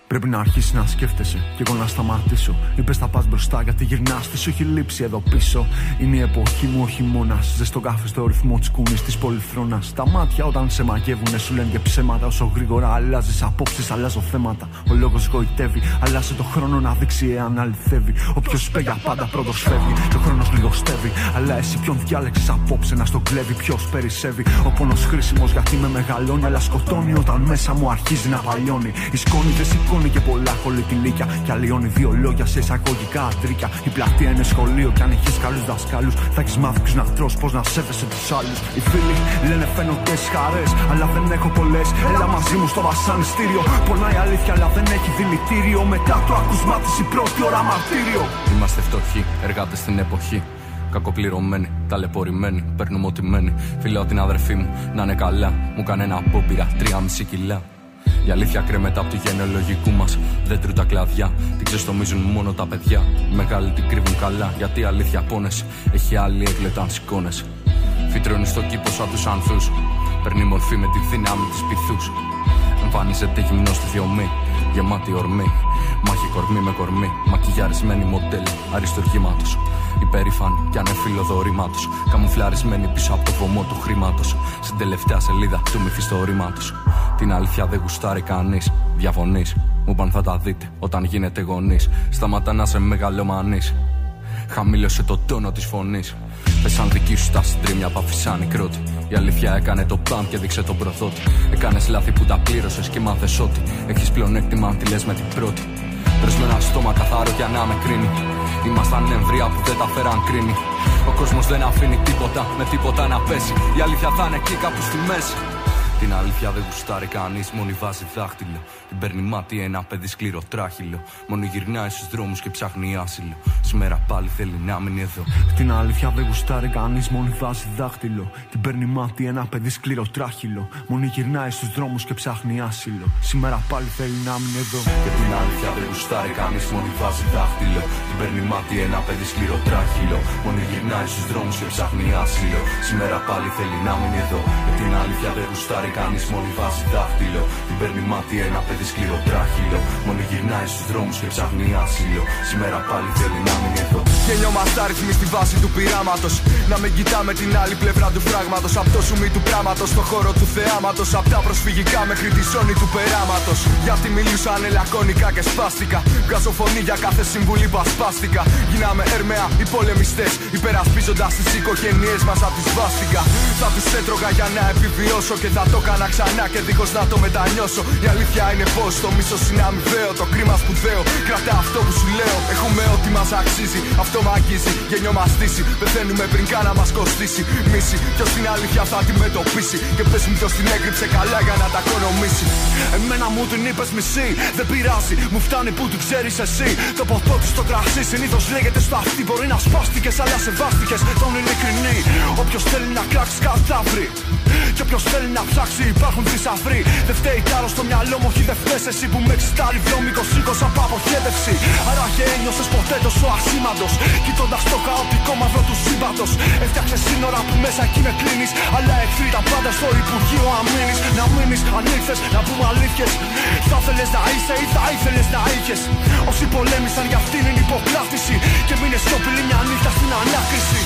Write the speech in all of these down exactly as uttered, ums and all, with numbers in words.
Πρέπει να αρχίσει να σκέφτεσαι κι εγώ να σταματήσω. Είπες θα πας μπροστά γιατί γυρνάς, τι σου έχει λείψει εδώ πίσω. Είναι η εποχή μου ο χειμώνας. Ζεστό καφέ στο ρυθμό της κούνης της πολυθρόνας. Τα μάτια όταν σε μαγεύουνε σου λένε και ψέματα. Όσο γρήγορα αλλάζεις απόψεις, αλλάζω θέματα. Ο λόγος γοητεύει, αλλάζει το χρόνο να δείξει εάν αληθεύει. Όποιος είπε για πάντα πρώτος φεύγει. Το χρόνος λιγοστεύει. Αλλά εσύ ποιον διάλεξες απόψε να στον κλέβει, ποιος περισσεύει. Ο πόνος χρήσιμος γιατί με μεγαλώνει, αλλά σκοτώνει όταν μέσα μου αρχίζει να παλιώνει. Η σκόνη δεν σηκώνει και πολλά κολλητηλίκια. Κι αλλοιώνει δύο λόγια σε εισαγωγικά αντρίκια. Η πλατεία είναι σχολείο κι αν έχεις καλούς δασκάλους, θα έχεις μάθει ποιους να τρως, πώς να σέβεσαι τους άλλους. Οι φίλοι λένε φαίνονται χαρές, αλλά δεν έχω πολλές. Έλα μαζί μου στο βασανιστήριο. Πονάει αλήθεια, αλλά δεν έχει δηλητήριο. Μετά το ακούσμα της η πρώτη ώρα μαρτύριο. Είμαστε φτωχοί, εργάτες στην εποχή. Κακοπληρωμένοι, ταλαιπωρημένοι, παίρνουμε ό,τι μένει. Φιλάω την αδερφή μου να είναι καλά. Μου κάνει ένα απόπειρα, τρία μισή κιλά. Η αλήθεια κρέμεται από του γενεολογικού μας. Δεν τρούν τα κλαδιά, την ξεστομίζουν μόνο τα παιδιά. Οι μεγάλοι την κρύβουν καλά, γιατί η αλήθεια πόνες. Έχει άλλη έγκλετα αν σηκώνες. Φυτρώνει στο κήπο σαν τους ανθούς. Παίρνει μορφή με τη δύναμη της πυθούς. Εμφανίζεται γυμνό στη διωμή, γεμάτη ορμή. Μάχη κορμί με κορμί, μακιγιαρισμένη μοντέλο αριστουργήματος. Υπερήφανη κι ανεφίλο δωρήματος. Καμουφλαρισμένη πίσω από το βωμό του χρήματος. Στην τελευταία σελίδα του μυθιστορήματος. Την αλήθεια δεν γουστάρει κανείς. Διαφωνείς, μου παν θα τα δείτε όταν γίνετε γονείς. Σταματά να σε μεγαλομανείς. Χαμήλωσε το τόνο της φωνής. Πέσαν δική σου τα συντρίμια που αφήσαν η κρότη. Η αλήθεια έκανε το μπαμ και δείξε τον προδότη. Έκανες λάθη που τα πλήρωσες και μάθες ότι έχεις πλεονέκτημα αν τη λες με την πρώτη. Βρες με ένα στόμα καθαρό για να με κρίνει. Ήμασταν εμβρία που δεν τα φέραν κρίνη. Ο κόσμος δεν αφήνει τίποτα με τίποτα να πέσει. Η αλήθεια θα είναι εκεί κάπου στη μέση. Την αλήθεια δεν γουστάρει κανείς, μόνη βάζει δάχτυλο. Την παίρνει μάτι ένα παιδί σκληρό τράχυλο. Μόνο γυρνάει στους δρόμους και ψάχνει άσυλο. Σήμερα πάλι θέλει να μείνει εδώ. Την αλήθεια δεν γουστάρει κανείς, μόνη βάζει δάχτυλο. Την παίρνει μάτι ένα παιδί σκληρό τράχυλο. Μόνο γυρνάει στους δρόμους και ψάχνει άσυλο. Σήμερα πάλι θέλει να μείνει εδώ. Και την αλήθεια δεν γουστάρει κανείς, μόνη βάζει δάχτυλο. Την παίρνει μάτι ένα παιδί σκληρό τράχυλο. Μόνο γυρνάει στους δρόμους και ψάχνει άσυλο. Σήμερα πάλι θέλει να μείνει εδώ. Και την αλήθεια δεν γουστάρει κανείς, μόνη βάζει δάχτυλο. Την παίρνει μάτι ένα παιδί σκληρό τράχυλο. Μόνο γυρνάει στους δρόμους και ψάχνει άσυλο. Σήμερα πάλι θέλει να μείνει εδώ. Γεννιόμαστε άριθμοι στη βάση του πειράματος. Να μην κοιτάμε την άλλη πλευρά του φράγματος. Απ' το σουμί του πράματος, στο χώρο του θεάματος. Απ' τα προσφυγικά μέχρι τη ζώνη του περάματος. Γιατί μιλούσαν λακωνικά και σπάστηκα. Βγάζω φωνή για κάθε συμβουλή που ασπάστηκα. Γίναμε έρμεα οι πολεμιστές, υπερασπίζοντας τις οικογένειές μας απ' τη σβάστηκα. Θα τους έτρωγα για να επιβιώσω και θα το έκανα ξανά και δίχως να το μετανιώσω. Η αλήθεια είναι πως το μίσος είναι αμοιβαίο, το κρίμα σπουδαίο. Κρατά αυτό που σου λέω. Έχουμε ό,τι μας αξίζει, αυτό μ' αγγίζει. Γενιομαστήσει, πεθαίνουμε πριν καν να μας κοστίσει. Μίση, ποιος την αλήθεια θα αντιμετωπίσει. Και πες μου ποιος την έκρυψε καλά για να τα οικονομήσει. Εμένα μου την είπες μισή, δεν πειράζει, μου φτάνει που την ξέρεις εσύ. Το ποτό του στο κρασί συνήθως λέγεται στο αυτί. Μπορεί να σπάστηκες, αλλά σεβάστηκες τον ειλικρινή. Όποιος θέλει να κράξει κάτι θα βρει. Και όποιος θέλει να ψάξει υπάρχουν θησαυροί. Δεν φταίει κι άλλο στο μυαλό μου, όχι δεν φταίς εσύ που με εξητάρει βρώμικο σήκωσα από αποχέτευση. Άρα και ένιωσες ποτέ τόσο ασήμαντος, κοιτώντας το χαοτικό μαύρο του σύμπαντος. Έφτιαξες σύνορα που μέσα εκεί με κλείνεις, αλλά εχθροί τα πάντα στο Υπουργείο Αμήνης. Να μείνεις αν ήρθες να πούμε αλήθειες. Θα θέλες να είσαι ή θα ήθελες να είχες. Όσοι πολέμησαν για αυτήν είναι υποπλάθηση. Και μείνες σιωπηλή μια νύχτα στην ανάκριση.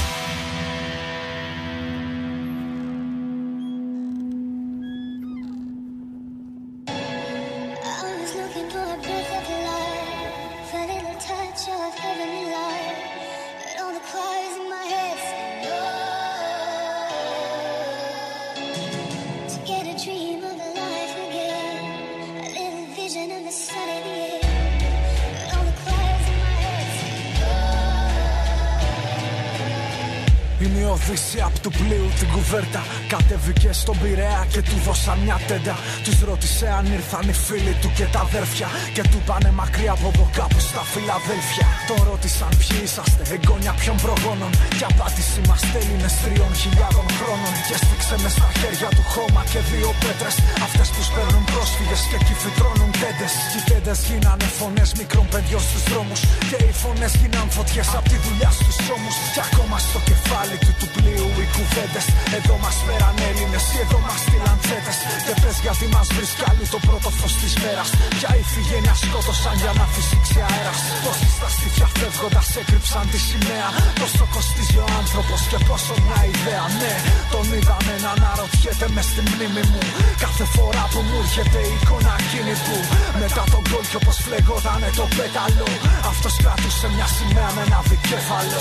Είναι η Οδύσσια απ' του πλοίου την κουβέρτα. Κατέβηκε στον Πειραιά και του δώσαν μια τέντα. Τους ρώτησε αν ήρθαν οι φίλοι του και τα αδέρφια. Και του πάνε μακριά από εδώ κάπου στα Φιλαδέλφια. Τον ρώτησαν ποιοι είσαστε, εγγόνια ποιων προγόνων. Και απάντηση μας Έλληνες τριών χιλιάδων χρόνων. Και σφίξε μες στα χέρια του χώμα και δύο πέτρες. Αυτές που σπέρνουν πρόσφυγες και εκεί φυτρώνουν τέντες. Και οι τέντες γίνανε φωνές μικρών παιδιών στους δρόμους. Και οι φωνές γίναν φωτιές απ' τη δουλειά στους ώμους. Και ακόμα στο κεφάλι του του πλοίου οι κουβέντες. Εδώ μας φέραν Έλληνες ή εδώ μας στείλαν τσέτες. Και πες γιατί μας βρίσκει αλλού το πρώτο φως της μέρας. Ποια ηφηγένεια σκότωσαν για να φυσήξει αέρας. Πόσοι στα στήθια φεύγοντας έκρυψαν τη σημαία. Πόσο κοστίζει ο άνθρωπος και πόσο μια ιδέα. Ναι, τον είδαμε να αναρωτιέται μες στη μνήμη μου. Κάθε φορά που μου έρχεται η εικόνα εκείνη που μετά τον γκολ κι όπως φλεγότανε το πέταλο. Αυτός κρατούσε μια σημαία με ένα δικέφαλο.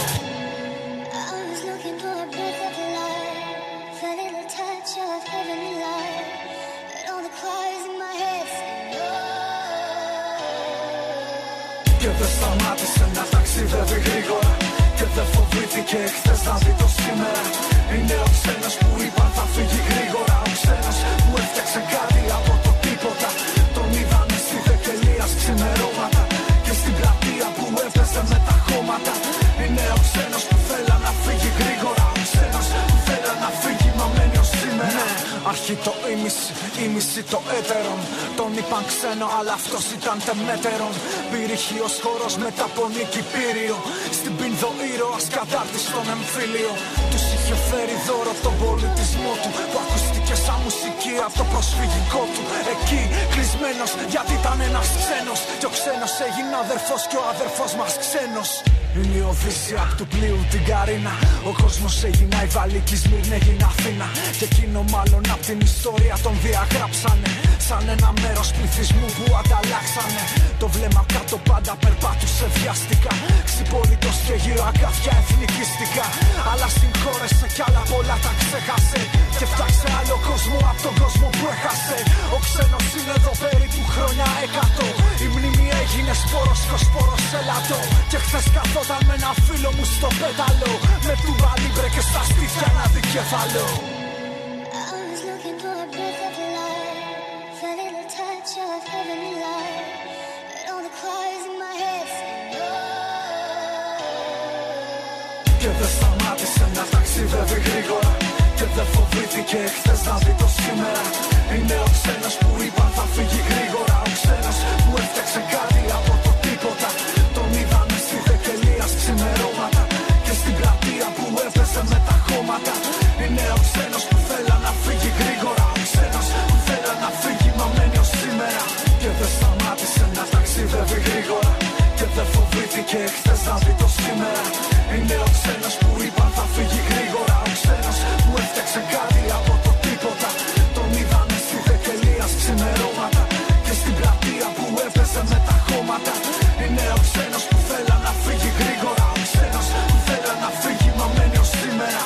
Και δεν σταμάτησε να ταξιδεύει γρήγορα. Και δεν φοβήθηκε χθες να δει το σήμερα. Είναι ο ξένος που είπαν θα φύγει γρήγορα. Ο ξένος που έφτιαξε κάτι από το τίποτα. Τον είδανε στη Δεκελίας ξημερώματα. Και στην πλατεία που έπαιζε με τα χώματα. Είναι ο ξένος που θέλα να φύγει γρήγορα. Ο ξένος που θέλα να φύγει μα μένει ως σήμερα. Αρχή το ήμιση, ήμιση το έτερον. Τον είπαν ξένο αλλά αυτός ήταν τεμέτερον. Πυρηχείος χώρος μετά από νίκη Πύριο. Στην Πίνδο ήρωας κατάρτης στον εμφύλιο. Τους είχε φέρει δώρο τον πολιτισμό του. Που ακούστηκε σαν μουσική από το προσφυγικό του. Εκεί κλεισμένος γιατί ήταν ένας ξένος. Και ο ξένος έγινε αδερφός και ο αδερφός μας ξένος. Είναι η Οδύσσεια απ' του πλοίου την Καρίνα. Ο κόσμος έγινε η Βαλίκη, Σμύρνη έγινε Αθήνα. Και εκείνο μάλλον απ' την ιστορία τον διαγράψανε. Σαν ένα μέρος πληθυσμού που ανταλλάξανε. Το βλέμμα κάτω πάντα περπάτουσε βιαστικά. Ξυπόλυτος και γύρω αγκάθια εθνικιστικά. Αλλά συγχώρεσε κι άλλα πολλά τα ξέχασε. Και φτιάξε άλλο κόσμο απ' τον κόσμο που έχασε. Ο ξένος είναι εδώ περίπου χρόνια εκατό. Η μνήμη έγινε σπόρος και ο σπόρος ελαττό. Και χθες καθόταν με ένα φίλο μου στο πέταλο. Με τούμπα λίμπρε και στα στήθια ένα δικέφαλο. Και δεν σταμάτησε να ταξιδεύει γρήγορα. Και δεν φοβήθηκε χθες να δει το σήμερα. Είναι ο ξένος που είπαν θα φύγει γρήγορα. Ο ξένος που έφτιαξε κάτι από το τίποτα. Τον είδαμε στη Δεκελίας ξημερώματα. Και στην πλατεία που έπαιζε με τα χώματα. Είναι ο ξένος που θέλα να φύγει γρήγορα. Ο ξένος που θέλα να φύγει μα μένει ως σήμερα. Και δεν σταμάτησε να ταξιδεύει γρήγορα. Και δεν φοβήθηκε χθες να δει το σήμερα. Είναι ο ξένος που είπαν θα φύγει γρήγορα. Ο ξένος που έφτιαξε κάτι από το τίποτα. Τον είδανε στη Δεκελίας ξημερώματα. Και στην πλατεία που έπαιζε με τα χώματα. Είναι ο ξένος που θέλα να φύγει γρήγορα. Ο ξένος που θέλα να φύγει μα μένει ως σήμερα.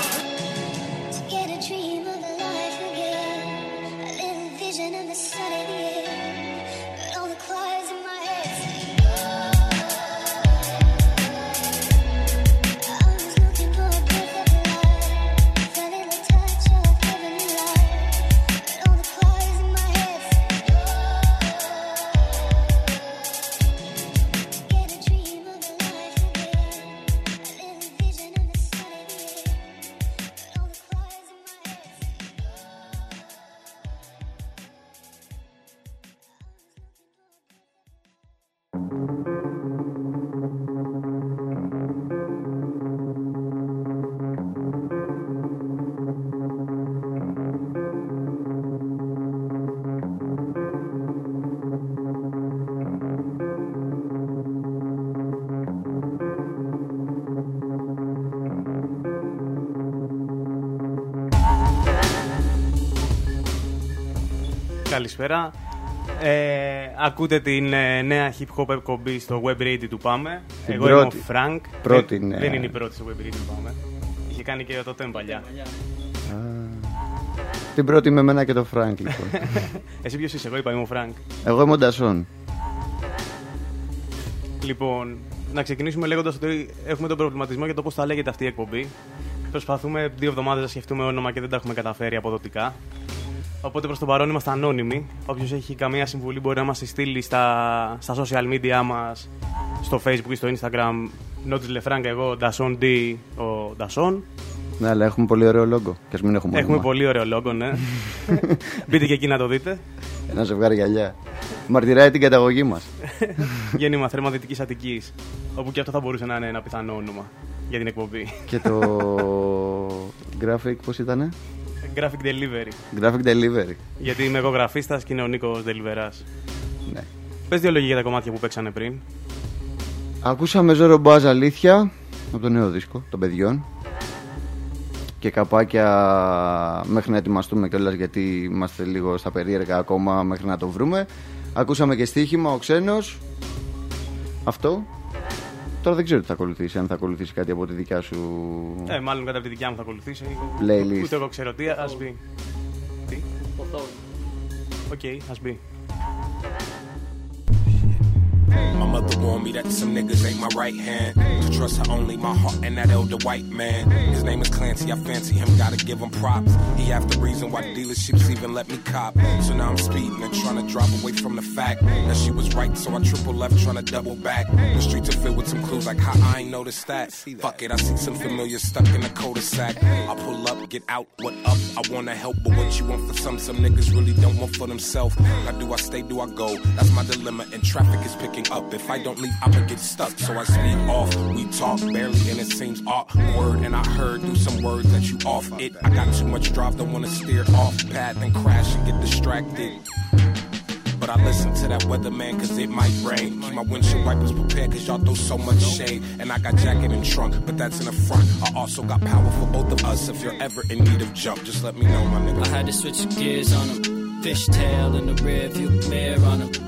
Καλησπέρα. Ε, ακούτε την ε, νέα hip hop εκπομπή στο Web Radio του Πάμε. Την Εγώ πρώτη. είμαι ο Frank. Πρώτη, δεν, ναι. δεν είναι η πρώτη στο Web Radio του Πάμε. Είχε κάνει και το Τέμ παλιά. Α, την πρώτη με εμένα και το Frank λοιπόν. Εσύ ποιος είσαι? Εγώ είπα είμαι ο Frank. Εγώ είμαι ο Ντασόν. Λοιπόν, να ξεκινήσουμε λέγοντας ότι έχουμε τον προβληματισμό για το πώς θα λέγεται αυτή η εκπομπή. Προσπαθούμε δύο εβδομάδες να σκεφτούμε όνομα και δεν τα έχουμε καταφέρει αποδοτικά. Οπότε προς το παρόν είμαστε ανώνυμοι. Όποιος έχει καμία συμβουλή μπορεί να μας στείλει στα, στα social media μας, στο Facebook ή στο Instagram. Notice LeFrank, εγώ, Dason D, ο Dason. Ναι, αλλά έχουμε πολύ ωραίο λόγο. Και ας μην έχουμε Έχουμε όνομα. πολύ ωραίο λόγο, ναι. Μπείτε και εκεί να το δείτε. Ένα ζευγάρι γυαλιά. Μαρτυράει την καταγωγή μας. Γέννημα θέρμα Δυτικής Αττικής. Όπου και αυτό θα μπορούσε να είναι ένα πιθανό όνομα για την εκπομπή. Και το graphic, πώς ήτανε? Graphic delivery. Graphic delivery. Γιατί είμαι εγώ γραφίστας και είναι ο Νίκος deliverάς. Ναι. Πες δύο λόγια για τα κομμάτια που παίξανε πριν. Ακούσαμε Ζόρο Μπάζ Αλήθεια από το νέο δίσκο των παιδιών. Και καπάκια μέχρι να ετοιμαστούμε κιόλας, γιατί είμαστε λίγο στα περίεργα ακόμα μέχρι να το βρούμε. Ακούσαμε και στοίχημα, ο Ξένος. Αυτό. Τώρα δεν ξέρω τι θα ακολουθήσει, αν θα ακολουθήσει κάτι από τη δικιά σου. Ε, μάλλον κατά τη δικιά μου θα ακολουθήσει. Playlist. Ούτε εγώ ξέρω τι, ας μπει. Τι? Οκ, ας μπει. My mother warned me that some niggas ain't my right hand. To trust her only my heart and that elder white man. His name is Clancy, I fancy him, gotta give him props. He half the reason why dealerships even let me cop. So now I'm speeding and trying to drive away from the fact that she was right, so I triple left trying to double back. The streets are filled with some clues like how I ain't noticed that. Fuck it, I see some familiar stuck in a cul-de-sac. I pull up, get out, what up? I wanna help, but what you want for some, some niggas really don't want for themselves. Now do I stay, do I go? That's my dilemma, and traffic is picking up. If I don't leave, I'ma get stuck. So I speak off. We talk barely, and it seems awkward. And I heard through some words that you off it. I got too much drive, don't wanna steer off path and crash and get distracted. But I listen to that weatherman cause it might rain. Keep my windshield wipers prepared cause y'all throw so much shade. And I got jacket and trunk, but that's in the front. I also got power for both of us. If you're ever in need of jump, just let me know, my nigga. I had to switch gears on him. Fishtail in the rear view mirror on him.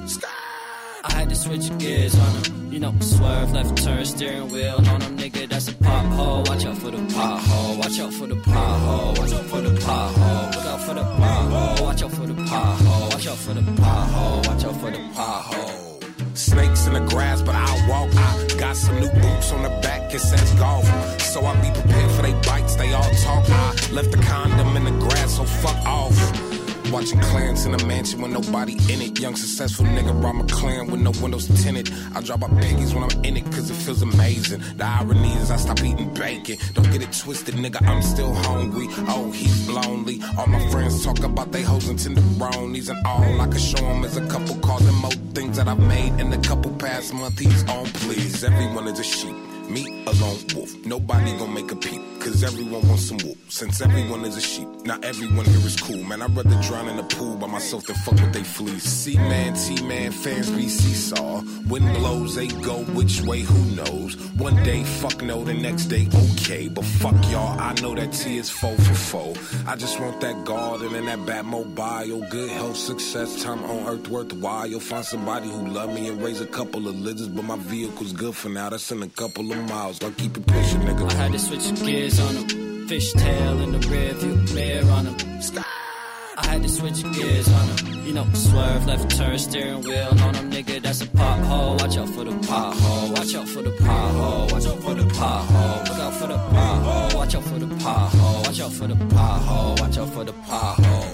I had to switch gears on him. You know, swerve, left turn, steering wheel on him, nigga, that's a pothole. Watch out for the pothole. Watch out for the pothole. Watch out for the pothole. Look out for the pothole. Watch out for the pothole. Watch out for the pothole. Watch out for the pothole. Snakes in the grass, but I'll walk. I got some new boots on the back, it says golf. So I be prepared for they bites, they all talk. I left the condom in the grass, so fuck off. Watching clans in a mansion with nobody in it. Young successful nigga rob my clan with no windows tinted. I drop my piggies when I'm in it cause it feels amazing. The irony is I stop eating bacon. Don't get it twisted, nigga, I'm still hungry. Oh, he's lonely. All my friends talk about they hoes and tenderonies. And all I can show them is a couple cars and more things that I've made in a couple past month. He's on please. Everyone is a sheep. Me, a lone wolf. Nobody gon' make a peep, cause everyone wants some whoop. Since everyone is a sheep, not everyone here is cool. Man, I'd rather drown in the pool by myself than fuck with they fleas. C-man, T-man, fans be seesaw. Wind blows, they go which way, who knows. One day, fuck no, the next day, okay. But fuck y'all, I know that T is four for four. I just want that garden and that Batmobile. Good health, success, time on earth worthwhile. You'll find somebody who love me and raise a couple of lizards. But my vehicle's good for now, that's in a couple of miles. I'll keep it pushing, nigga. I had to switch gears on him. Fishtail in the rear view mirror on him. I had to switch gears on him. You know, swerve, left turn, steering wheel on him, nigga, that's a pothole. Watch out for the pothole. Watch out for the pothole. Watch out for the pothole. Look out for the pothole. Watch out for the pothole. Watch out for the pothole. Watch out for the pothole.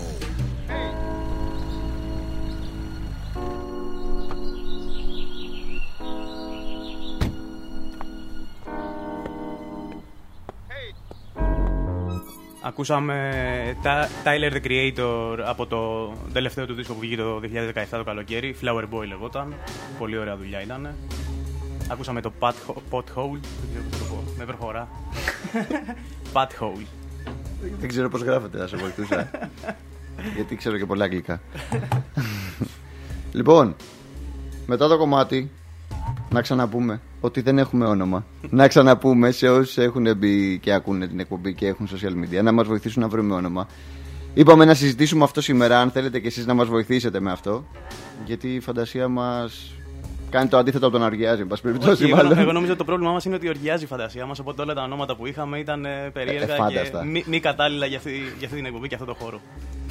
Ακούσαμε Tyler the Creator από το τελευταίο του δίσκο που βγήκε το δύο χιλιάδες δεκαεπτά το καλοκαίρι. Flower Boy λεγόταν. Πολύ ωραία δουλειά ήταν. Ακούσαμε το Pothole. Δεν ξέρω πώς το πω. Με προχωρά. Pothole. Δεν ξέρω πώς γράφεται, θα σε βοηθούσα. Γιατί ξέρω και πολλά αγγλικά. Λοιπόν, μετά το κομμάτι, να ξαναπούμε ότι δεν έχουμε όνομα. Να ξαναπούμε σε όσους έχουν μπει και ακούνε την εκπομπή και έχουν social media να μας βοηθήσουν να βρούμε όνομα. Είπαμε να συζητήσουμε αυτό σήμερα, αν θέλετε και εσείς να μας βοηθήσετε με αυτό. Γιατί η φαντασία μας κάνει το αντίθετο από τον οργιάζει, εν πάση περιπτώσει. Εγώ, εγώ νομίζω ότι το πρόβλημά μας είναι ότι οργιάζει η φαντασία μας. Οπότε όλα τα ονόματα που είχαμε ήταν περίεργα ε, και μη, μη κατάλληλα για αυτή, για αυτή την εκπομπή και αυτό το χώρο.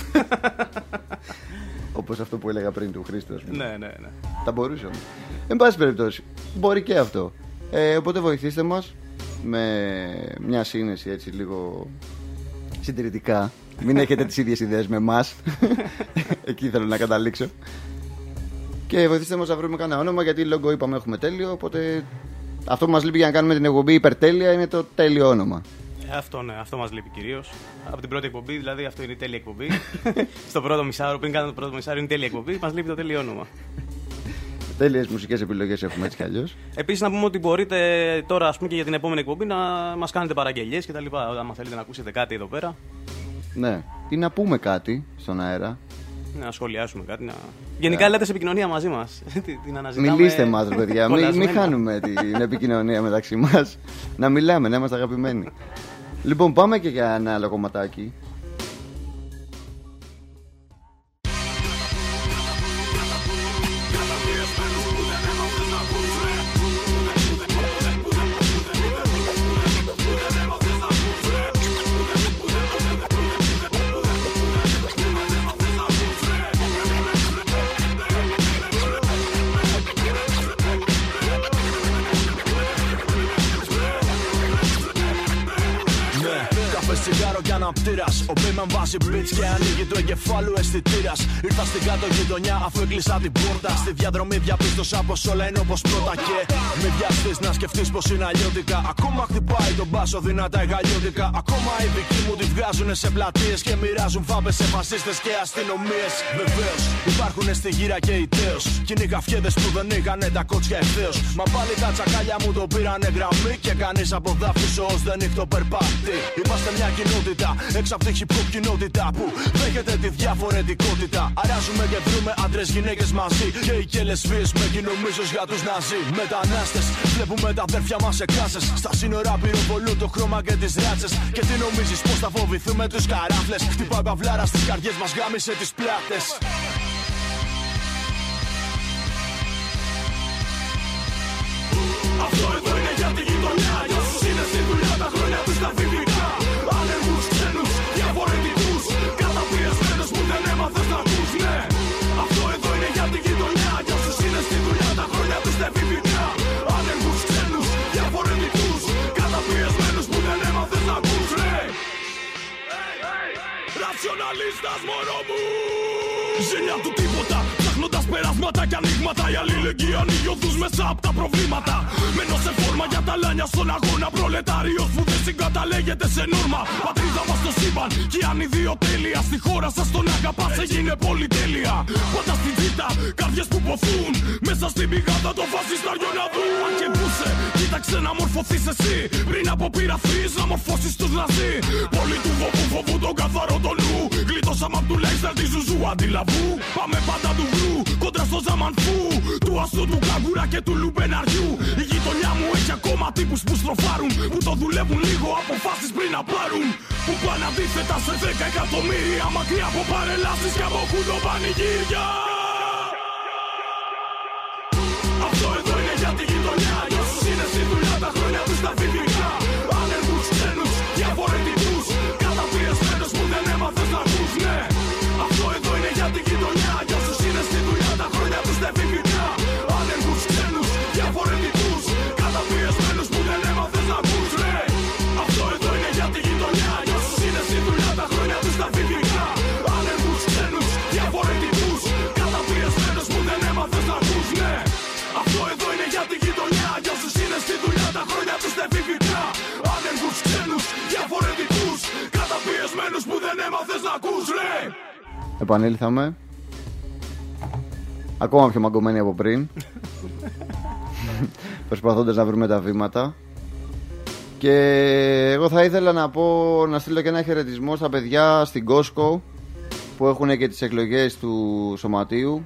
Όπως αυτό που έλεγα πριν του Χρήστου. Ναι, ναι, ναι. Θα μπορούσε όμως. Εν πάση περιπτώσει, μπορεί και αυτό. Ε, οπότε βοηθήστε μας με μια σύνεση έτσι λίγο συντηρητικά. Μην έχετε τις ίδιες ιδέες με εμάς. Εκεί θέλω να καταλήξω. Και βοηθήστε μας να βρούμε κανένα όνομα, γιατί λόγο είπαμε έχουμε τέλειο. Οπότε αυτό που μας λείπει για να κάνουμε την εκπομπή υπερτέλεια είναι το τέλειο όνομα. Αυτό, ναι, αυτό μας λείπει κυρίως. Από την πρώτη εκπομπή, δηλαδή αυτό είναι η τέλεια εκπομπή. Στο πρώτο μισάρο, πριν κάνουμε το πρώτο μισάρο, είναι η τέλεια εκπομπή. Μας λείπει το τέλειο όνομα. Τέλειες μουσικές επιλογές έχουμε έτσι κι αλλιώς. Επίσης, να πούμε ότι μπορείτε τώρα, ας πούμε, και για την επόμενη εκπομπή να μας κάνετε παραγγελίες κτλ. Αν θέλετε να ακούσετε κάτι εδώ πέρα. Ναι, ή να πούμε κάτι στον αέρα. Να σχολιάσουμε κάτι. Να... Γενικά, λέτε σε επικοινωνία μαζί μας. την αναζητάμε... Μιλήστε μας, παιδιά. Μην μη χάνουμε την επικοινωνία μεταξύ μας. Να μιλάμε, να είμαστε αγαπημένοι. Λοιπόν, πάμε και για ένα άλλο κομματάκι. Ο Μπίμαν βάζει μπιτς και ανοίγει του εγκεφάλου αισθητήρας. Ήρθα στην κάτω γειτονιά αφού έκλεισα την πόρτα. Στη διαδρομή διαπίστωσα πως όλα είναι όπως πρώτα. Και μη βιαστείς να σκεφτείς πως είναι αλλιώτικα. Ακόμα χτυπάει τον μπάσο δυνατά οι γαλλιώτικα. Ακόμα οι δικοί μου τη βγάζουν σε πλατείες και μοιράζουν φάπες σε φασίστες και αστυνομίες. Βεβαίως υπάρχουν στη γύρα και οι τέος. Κι είναι οι καφιέδες που δεν είχανε τα κότσια ευθέως. Μα πάλι τα τσακάλια μου το πήρανε γραμμή. Και κανείς από δάφους ως δεν έχει το περπάτη. Είμαστε μια κοινότητα έξω από τη hip-hop κοινότητα που δέχεται τη διαφορετικότητα. Αράζουμε και βρούμε άντρες γυναίκες μαζί. Και οι κελεσβείς με κοινομίζους για τους ναζί. Μετανάστες βλέπουμε τα αδέρφια μας σε κάσες. Στα σύνορα πυροβολούν το χρώμα και τις ράτσες. Και τι νομίζεις πως θα φοβηθούμε τους καράφλες. Χτυπάει παυλάρα στις καρδιές μας, γάμισε τις πλάτες. Αυτό εδώ είναι για τη γειτονιά. Για όσους είναι στη δουλειά τα χρόνια τους τα φοιτητικά. Άνεργους, ξένους, διαφορετικούς. Καταπιεσμένους που δεν έμαθες να ακούς. Ναι, αυτό εδώ είναι για τη γειτονιά. Για όσους είναι στη δουλειά τα χρόνια τους τα φοιτητικά. Άνεργους, ξένους, διαφορετικούς. Καταπιεσμένους που δεν έμαθες να ακούς. Ναι, ρατσιοναλίστας μωρό μου. Ζήλια του τίποτα. Ψάχνοντας περάσματα και ανοίγματα. Η αλληλεγγύη ανοίγει οδούς μέσα απ' τα προβλήματα. Μένω σε φόρμα για τα λάνια στον αγώνα. Προλετάριος που δεν συγκαταλέγεται σε νόρμα. Πατρίδα μας στο σύμπαν κι αν ιδιοτέλεια. Στη χώρα σας τον αγαπάς έγινε πολυτέλεια. Πάντα στην βήτα, καρδιές που ποθούν. Μέσα στην πηγάδα το φασιστάριο να δουν. Αν και μπούσε, κοίταξε να μορφωθείς εσύ. Πριν αποπειραθείς να μορφώσεις τους ναζί. Πολύ του φοβού φοβού τον καθαρό τον νου. Γλιτώσαμε απ' του Λέιστερ τη ζουζού αντιλαβού. Πάμε πάντα του γρου, κόντρα στο ζαμανφού. Του αστού του καγκούρα και του λουμπεναριού. Η γειτονιά μου έχει ακόμα τύπους που στροφάρουν. Που το δουλεύουν λίγο, αποφάσεις πριν να πάρουν. Που πάνε αντίθετα σε δέκα εκατομμύρια. Μακριά από παρελάσεις και από κουδοπανηγύρια. Αυτό εδώ είναι για τη γειτονιά. Για όσους είναι στη δουλειά τα χρόνια τους τα φοιτητικά. Άνεργους, ξένους, διαφορετικούς. Καταπιεσμένους που δεν έμαθες να ακούς. Ναι, αυτό εδώ είναι για τη γειτονιά. Για όσους είναι στη δουλειά τα χρόνια τους τα φοιτητικά. Άνεργους, ξένους, διαφορετικούς. Καταπιεσμένους που δεν έμαθες να ακούς. Ναι, αυτό εδώ είναι για τη γειτονιά. Για όσους είναι στη δουλειά τα χρόνια τους τα φοιτητικά. Άνεργους, ξένους, διαφορετικούς. Καταπιεσμένους που δεν έμαθες να ακούς. Ναι, αυτό εδώ είναι για τη γειτονιά. Για όσους είναι στη δουλειά τα χρόνια τους τα φοιτητικά. Άνεργους, ξένους, διαφορετικούς. Καταπιεσμένους που δεν έμαθες να ακούς. Ναι. Επανήλθαμε. Ακόμα πιο μαγκωμένοι από πριν. Προσπαθώντας να βρούμε τα βήματα. Και εγώ θα ήθελα να πω, να στείλω και ένα χαιρετισμό στα παιδιά στην Κόσκο που έχουν και τις εκλογές του Σωματείου.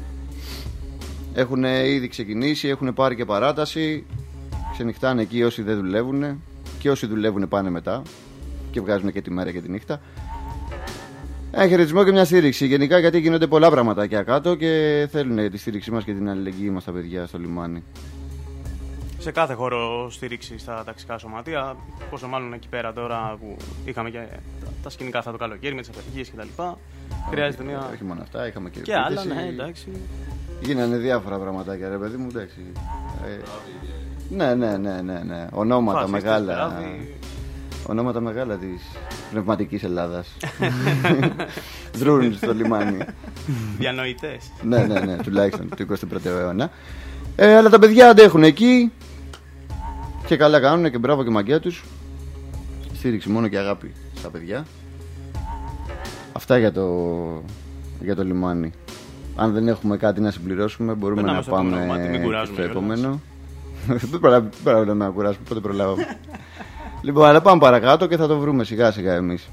Έχουν ήδη ξεκινήσει, έχουν πάρει και παράταση. Ξενυχτάνε εκεί όσοι δεν δουλεύουν. Και όσοι δουλεύουν πάνε μετά. Και βγάζουν και τη μέρα και τη νύχτα. Ένα χαιρετισμό και μια στήριξη. Γενικά γιατί γίνονται πολλά πραγματάκια κάτω και θέλουν τη στήριξή μας και την αλληλεγγύη μας τα παιδιά στο λιμάνι. Σε κάθε χώρο στήριξη στα ταξικά σωματεία, πόσο μάλλον εκεί πέρα τώρα που είχαμε και τα σκηνικά αυτά το καλοκαίρι με τις απεργίες κτλ. Χρειάζεται μια. Όχι μόνο αυτά, είχαμε και. Και άλλα, ναι, εντάξει. Γίνανε διάφορα πραγματάκια, ρε παιδί μου, εντάξει. Ε, ναι, ναι, ναι, ναι, ναι. Ονόματα Φάσιστες, μεγάλα. Περάδει. Ονόματα μεγάλα της πνευματικής Ελλάδας. Δρούν στο λιμάνι. Διανοητές. Ναι, ναι, ναι, τουλάχιστον του εικοστού πρώτου αιώνα. Ε, αλλά τα παιδιά αντέχουν εκεί. Και καλά κάνουν και μπράβο και μαγκιά τους. Στήριξη μόνο και αγάπη στα παιδιά. Αυτά για το, για το λιμάνι. Αν δεν έχουμε κάτι να συμπληρώσουμε, μπορούμε να, να πάμε στο επόμενο. Δεν προλάβαμε να κουράσουμε, πότε προλάβαμε. Λοιπόν, αλλά πάμε παρακάτω και θα το βρούμε σιγά σιγά εμείς.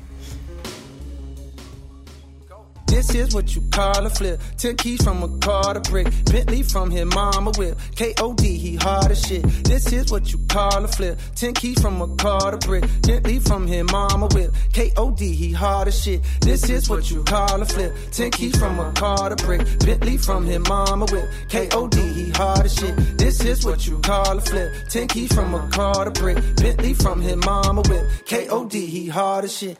This is what you call a flip. Ten keys from a car to brick. Bentley from his mama whip. K O D, he hard as shit. This is what you call a flip. Ten keys from a car to brick. Bentley from his mama whip. K O D, he hard as shit. This is what you call a flip. Ten keys from a car to brick. Bentley from his mama whip. K O D, he hard as shit. This is what you call a flip. Ten keys from a car to brick. Bentley from his mama whip. K O D, he hard as shit.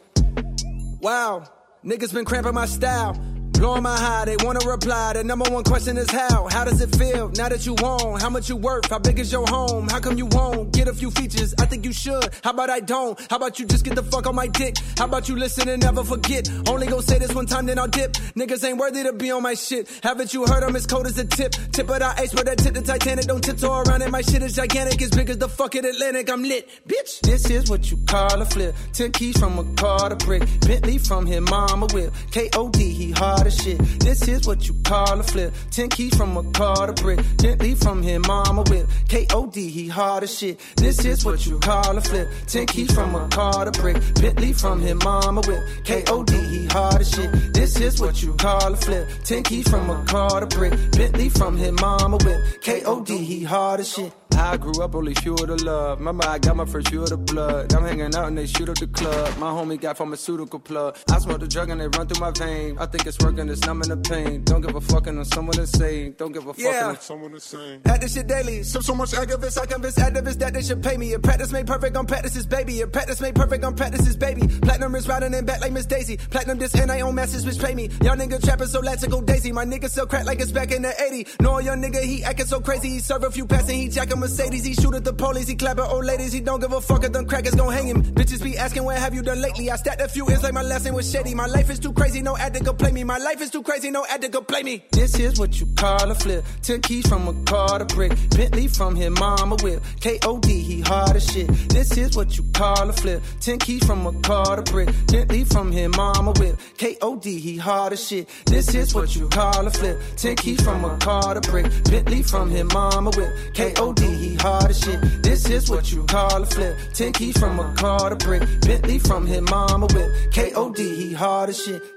Wow. Niggas been cramping my style, blowing my high, they wanna reply. The number one question is how, how does it feel now that you own? How much you worth, how big is your home? How come you won't get a few features? I think you should, how about I don't? How about you just get the fuck on my dick? How about you listen and never forget? Only gon' say this one time then I'll dip. Niggas ain't worthy to be on my shit. Haven't you heard I'm as cold as a tip? Tip of the ice where that tip the Titanic. Don't tiptoe around it, my shit is gigantic. As big as the fucking Atlantic, I'm lit, bitch. This is what you call a flip. Ten keys from a car to brick. Bentley from his mama whip. K O D, he hard as shit. This is what you call a flip. Ten keys from a car to brick. Bentley from his mama whip. K O D, he hard as shit. This is what you call a flip. Ten keys from a car to brick. Bentley from his mama whip. K O D, he hard as shit. This is what you call a flip. Ten keys from a car to brick. Bentley from his mama whip. K O D, he hard as shit. I grew up only fuel to love. Remember I got my first fuel to blood. I'm hanging out and they shoot up the club. My homie got pharmaceutical plug. I smoke the drug and they run through my vein. I think it's working, it's numbing the pain. Don't give a fucking on someone insane. Don't give a fucking yeah. on someone insane. At this shit daily. Sip so much activists, I convince activists that they should pay me. A practice made perfect on practice's baby. A practice made perfect on practice's baby. Platinum is riding in back like Miss Daisy. Platinum this and I own masters which pay me. Y'all nigga trapping so let's go Daisy. My nigga sell crack like it's back in the eighties. No young nigga he acting so crazy. He serve a few packs and he jack a Mercedes. He shoot at the police, he clapping old ladies. He don't give a fuck if them crackers gon' hang him. Bitches be asking what have you done lately. I stacked a few ends like my last name was Shady. My life is too crazy, no addict could play me. My life is too crazy, no addict could play me. This is what you call a flip. Ten keys from a car to brick. Bentley from his mama whip. K O D, he hard as shit. This is what you call a flip. Ten keys from a car to brick. Bentley from his mama whip. K O D, he hard as shit. This is what you call a flip. Ten keys from a car to brick. Bentley from his mama whip. K O D, he hard as shit. This is what you call a flip. Ten keys from a car to brick. Bentley from his mama whip. K O D, he hard as shit.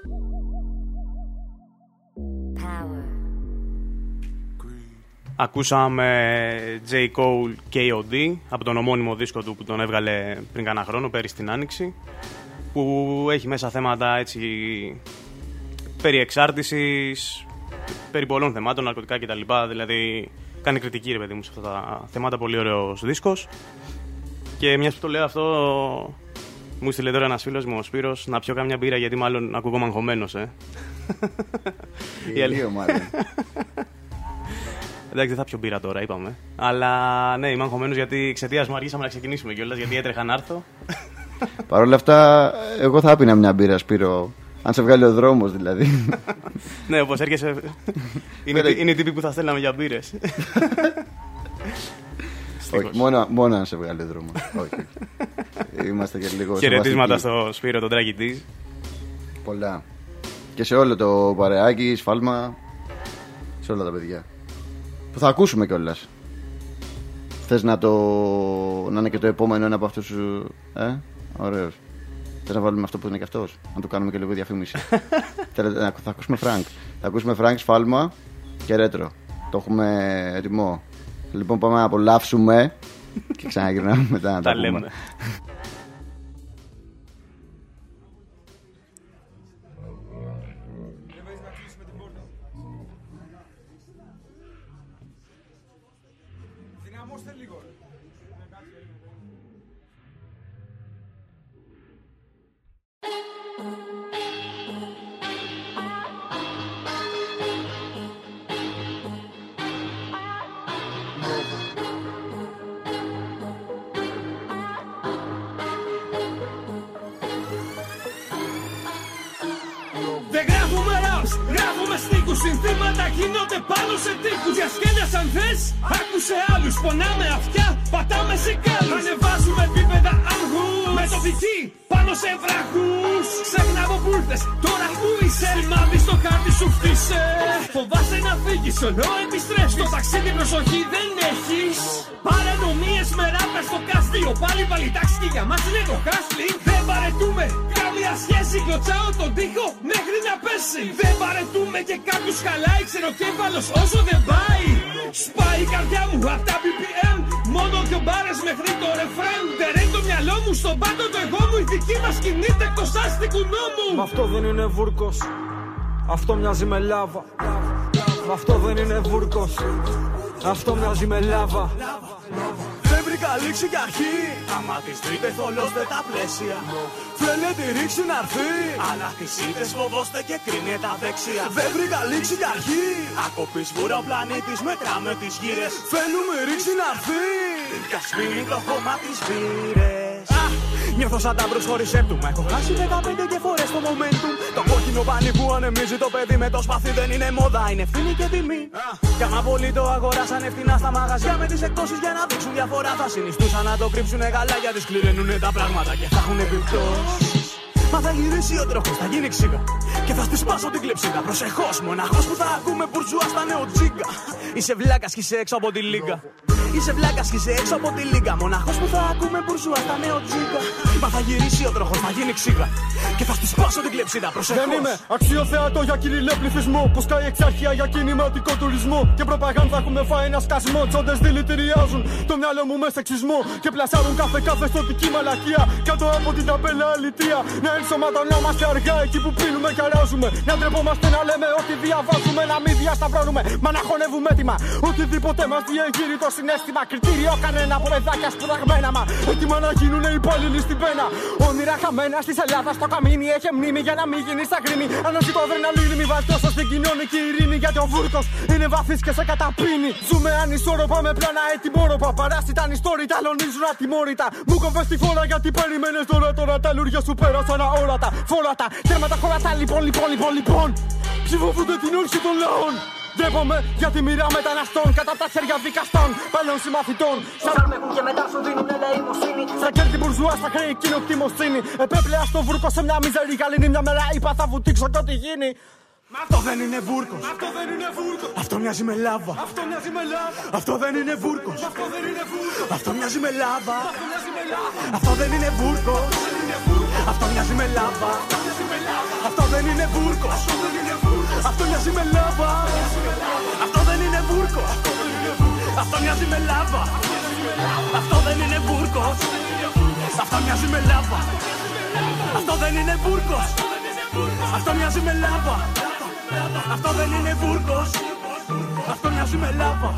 Ακούσαμε J. Cole K O D από τον ομώνυμο δίσκο του που τον έβγαλε πριν κάνα χρόνο, πέρυσι την Άνοιξη, που έχει μέσα θέματα έτσι περί εξάρτησης, περί πολλών θεμάτων, ναρκωτικά κτλ. Δηλαδή κάνει κριτική, ρε παιδί μου, σε αυτά τα θέματα. Πολύ ωραίος δίσκος. Και μιας που το λέω αυτό, μου στείλε τώρα ένας φίλος μου, ο Σπύρος, να πιω κάμια μπύρα γιατί μάλλον ακούγομαι αγχωμένος, ε. Δύο μάλλον. Εντάξει, δεν θα πιω μπύρα τώρα, είπαμε. Αλλά ναι, είμαι αγχωμένος γιατί εξαιτίας μου αργήσαμε να ξεκινήσουμε κιόλας, γιατί έτρεχα να έρθω. Παρ' όλα αυτά, εγώ θα έπινα μια μπύρα, Σπύρο. Αν σε βγάλει ο δρόμος, δηλαδή. Ναι, όπως έρχεσαι. είναι, είναι οι τύποι που θα στέλναμε για μπύρες. Όχι, μόνο, μόνο αν σε βγάλει ο δρόμος. Όχι. Είμαστε και λίγο. Χαιρετίσματα στο Σπύρο, τον Τράκη της. Πολλά. Και σε όλο το παρεάκι, σφάλμα. Σε όλα τα παιδιά. Που θα ακούσουμε κιόλας. Θες να το. Να είναι και το επόμενο ένα από αυτούς σου. Ε, ωραίος. Θες να βάλουμε αυτό που είναι και αυτός. Να το κάνουμε και λίγο διαφήμιση. Θα ακούσουμε Φρανκ. Θα ακούσουμε Φρανκ, σφάλμα και ρέτρο. Το έχουμε έτοιμο. Λοιπόν, πάμε να απολαύσουμε και ξαναγυρνάμε μετά να τα πούμε. Συνθήματα γίνονται πάνω σε τείχους. Για σκέλιας αν θες, άκουσε άλλους. Πονάμε αυτιά, πατάμε σε κάλους. Ανεβάζουμε επίπεδα αργού. Με το βυθί πάνω σε βράχους. Ξέχνα από μπουρδες, τώρα που είσαι. Σημάδι στο χάρτη σου χτίσε. Φοβάσαι φύγεις ενώ επιστρέφεις. Στο ταξίδι προσοχή δεν έχεις. Παρανομίες με ράπερ στο κάστιο. Πάλι πάλι τάξη και για μας είναι το hustling. Δεν παρετούμε καμία σχέση. Κλωτσάω τον τοίχο μέχρι να πέσει. Δεν παρετούμε και κάποιος χαλάει ξεροκέφαλος όσο δεν πάει. Σπάει η καρδιά μου απ' τα μπι πι εμ. Μόνο δυο μπάρες μέχρι το ρεφρέν. Τερέει το μυαλό μου στον πάντο το εγώ μου. Η δική μας κινείται εκτός άστικου νόμου. Μ' αυτό δεν είναι βούρκος. Αυτό μοιάζει με λάβα. Μ' αυτό δεν είναι βούρκος. Αυτό μοιάζει με λάβα. Δεν βρήκα λήξη κι αρχή. Άμα τις βρείτε θολώστε τα πλαίσια. Φλένε τη ρήξη να έρθει. Αλλά τις ήττες φοβόστε και κρίνε τα δεξιά. Δεν βρήκα λήξη κι αρχή. Ακοπής βούρα ο πλανήτης μετράμε τις γύρες. Φαίνουμε ρήξη να έρθει. Κι ας φύγει το χώμα τις βύρες. Νιώθω σαν τα μπρος χωρίς έπτουμα. Έχω χάσει δεκαπέντε και φορές το momentum. Το κόκκινο πάνι που ανεμίζει το παιδί με το σπαθί δεν είναι μόδα, είναι ευθύνη και τιμή. Κι άμα πολλοί το αγοράσαν ευθυνά στα μαγαζιά με τις εκτόσεις για να δείξουν διαφορά, θα συνιστούσαν να το κρύψουνε καλά γιατί σκληραίνουνε τα πράγματα και θα έχουν επιπτώσεις. Μα θα γυρίσει ο τροχός, θα γίνει ξύγα. Και θα στη σπάσω την κλεψίδα. Προσεχώς, μοναχός που θα ακούμε μπουρζουά στα νεοτζίγκα. Είσαι βλάκας κι είσαι έξω από τη λίγκα. Είσαι βλάκας κι είσαι έξω από τη λίγκα. Μοναχός που θα ακούμε μπουρζουά στα νεοτζίγκα. Μα θα γυρίσει ο τροχός, θα γίνει ξύγα. Και θα στη σπάσω την κλεψίδα. Προσεχώς. Δεν είμαι αξιοθέατο για κυριλέ πληθυσμό. Που σκάει εξαρχία για κινηματικό τουρισμό. Και προπαγάνδα έχουμε φάει ένα σκασμό. Τσόντες δηλητηριάζουν το μυαλό μου με σεξισμό. Και πλασάρουν κάθε κάθε στοτική μαλακία. Κάτω από την ταπέλα αλητία. Να ενσωματωνόμαστε αργά εκεί που πίνουμε και αράζουμε. Να ντρεπόμαστε να λέμε ό,τι διαβάζουμε. Να μην διασταυρώνουμε, μα να χωνεύουμε έτοιμα. Οτιδήποτε μας διεγείρει το συνέστημα. Κριτήριο κανένα από παιδάκια σπουδαγμένα. Μα έτοιμα να γίνουν οι υπάλληλοι στην πένα. Όνειρα χαμένα στη Ελλάδα στο καμίνι. Έχει μνήμη για να μην γίνει στα γκρίμη. Αναζητώ αδρεναλίνη, μη βάλει τόσο στην κοινωνική ειρήνη. Γιατί ο βούρκος είναι βαθύς και σε καταπίνει. Ζούμε ανισόρροπα με πλάνα ετοιμόρροπα. Παράσιτα ανιστόρυτα, λονίζουν ατιμόρυτα. Μου κόβες τη φόρα γιατί περιμένες τώρα τώρα τα λουριά σου πέρασαν αόρατα. Φόρατα, τέρματα χωρατά λοιπόν λοιπόν λοιπόν λοιπόν. Ψηφοφορούνται την όρξη των λαών. Ντρέπομαι για τη μοίρα μεταναστών κατά τα χέρια δικαστών, παλαιών συμμαθητών. Σαν αρμεγούν και μετά σου δίνουν ελεημοσύνη. Σαν κέρδη μπουρζουά στα χρέη κοινοκτημοσύνη. Επέπλεα στο βούρκο σε μια μιζερή γαλήνη. Μια μέρα είπα θα βουτήξω κι ό,τι γίνει. Μα αυτό δεν είναι βούρκος. Αυτό δεν είναι βούρκος. Αυτό μοιάζει με λάβα. Αυτό μοιάζει με λάβα. Αυτό δεν είναι βούρκος. Αυτό δεν είναι βούρκος. Αυτό μοιάζει με λάβα. Αυτό μοιάζει με λάβα. Αυτό δεν είναι βούρκος. Αυτό μοιάζει με λάβα. Αυτό δεν είναι βούρκος. Αυτό μοιάζει με λάβα. Αυτό δεν είναι βούρκος. Αυτό μοιάζει με λάβα. Αυτό δεν είναι βούρκος. Αυτό μοιάζει με λάβα. Αυτό δεν είναι βούρκος. Αυτό μοιάζει με λάβα. Αυτό δεν είναι βούρκος. Αυτό μοιάζει με λάβα.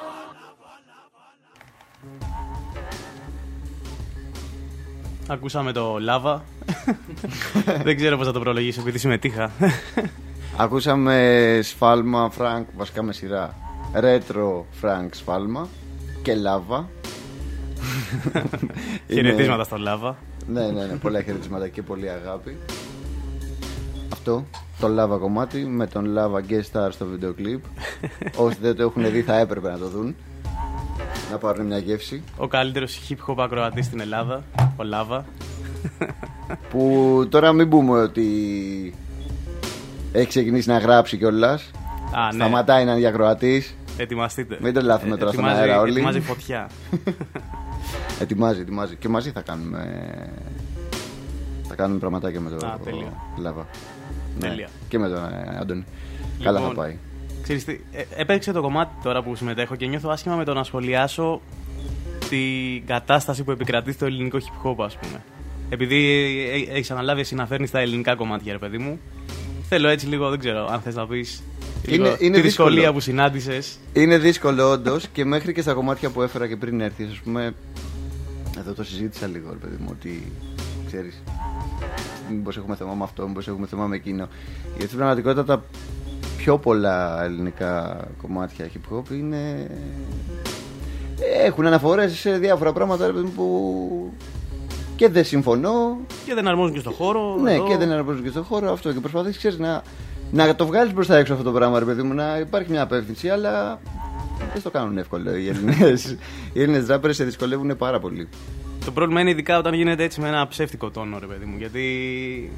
Ακούσαμε το Λάβα. Δεν ξέρω πώς θα το προλογίσω επειδή συμμετείχα. Ακούσαμε σφάλμα Φρανκ, βασικά με σειρά. Ρέτρο Φρανκ σφάλμα και Λάβα. Χαιρετίσματα στο Λάβα. Ναι, ναι, ναι, πολλά χαιρετίσματα και πολύ αγάπη. Αυτό το Λάβα κομμάτι με τον Λάβα guest star στο βίντεο κλιπ. Όσοι δεν το έχουν δει θα έπρεπε να το δουν. Να πάρουν μια γεύση. Ο καλύτερος hip hop ακροατής στην Ελλάδα, ο Λάβα. Που τώρα μην πούμε ότι έχει ξεκινήσει να γράψει κιόλας. Ναι. Σταματάει να είναι για ακροατής. Ετοιμαστείτε. Μην το λάθουμε τώρα στον αέρα όλοι. Ετοιμάζει φωτιά. ετοιμάζει, ετοιμάζει. Και μαζί θα κάνουμε. Θα κάνουμε πραγματάκια με το Α, τέλεια. Λάβα. Τέλεια. Ναι. Και με τον ε, Άντωνη. Λοιπόν, καλά θα πάει. Ξέρεις τι, ε, έπαιξε το κομμάτι τώρα που συμμετέχω και νιώθω άσχημα με το να σχολιάσω την κατάσταση που επικρατεί στο ελληνικό hip hop, ας πούμε. Επειδή έχεις αναλάβει εσύ να φέρνεις τα ελληνικά κομμάτια, ρε παιδί μου. Θέλω έτσι λίγο, δεν ξέρω αν θες να πεις είναι, λίγο, είναι τη δύσκολο. δυσκολία που συνάντησες. Είναι δύσκολο όντως και μέχρι και στα κομμάτια που έφερα και πριν έρθεις, ας πούμε. Εδώ το συζήτησα λίγο, ρε παιδί μου, ότι ξέρεις. Μήπως έχουμε θέμα με αυτό, μήπως έχουμε θέμα με εκείνο. Γιατί στην πραγματικότητα τα πιο πολλά ελληνικά κομμάτια hip hop είναι. Έχουν αναφορές σε διάφορα πράγματα, ρε παιδί μου, που. Και δεν συμφωνώ. Και δεν αρμόζουν και στο χώρο. Ναι, εδώ. και δεν αρμόζουν και στο χώρο αυτό. Και προσπαθείς, ξέρεις, να, να το βγάλεις μπροστά έξω αυτό το πράγμα, ρε παιδί μου, να υπάρχει μια απεύθυνση, αλλά δεν το κάνουν εύκολο οι Έλληνες. Οι Έλληνες ράπερες σε δυσκολεύουν πάρα πολύ. Το πρόβλημα είναι ειδικά όταν γίνεται έτσι με ένα ψεύτικο τόνο, ρε παιδί μου. Γιατί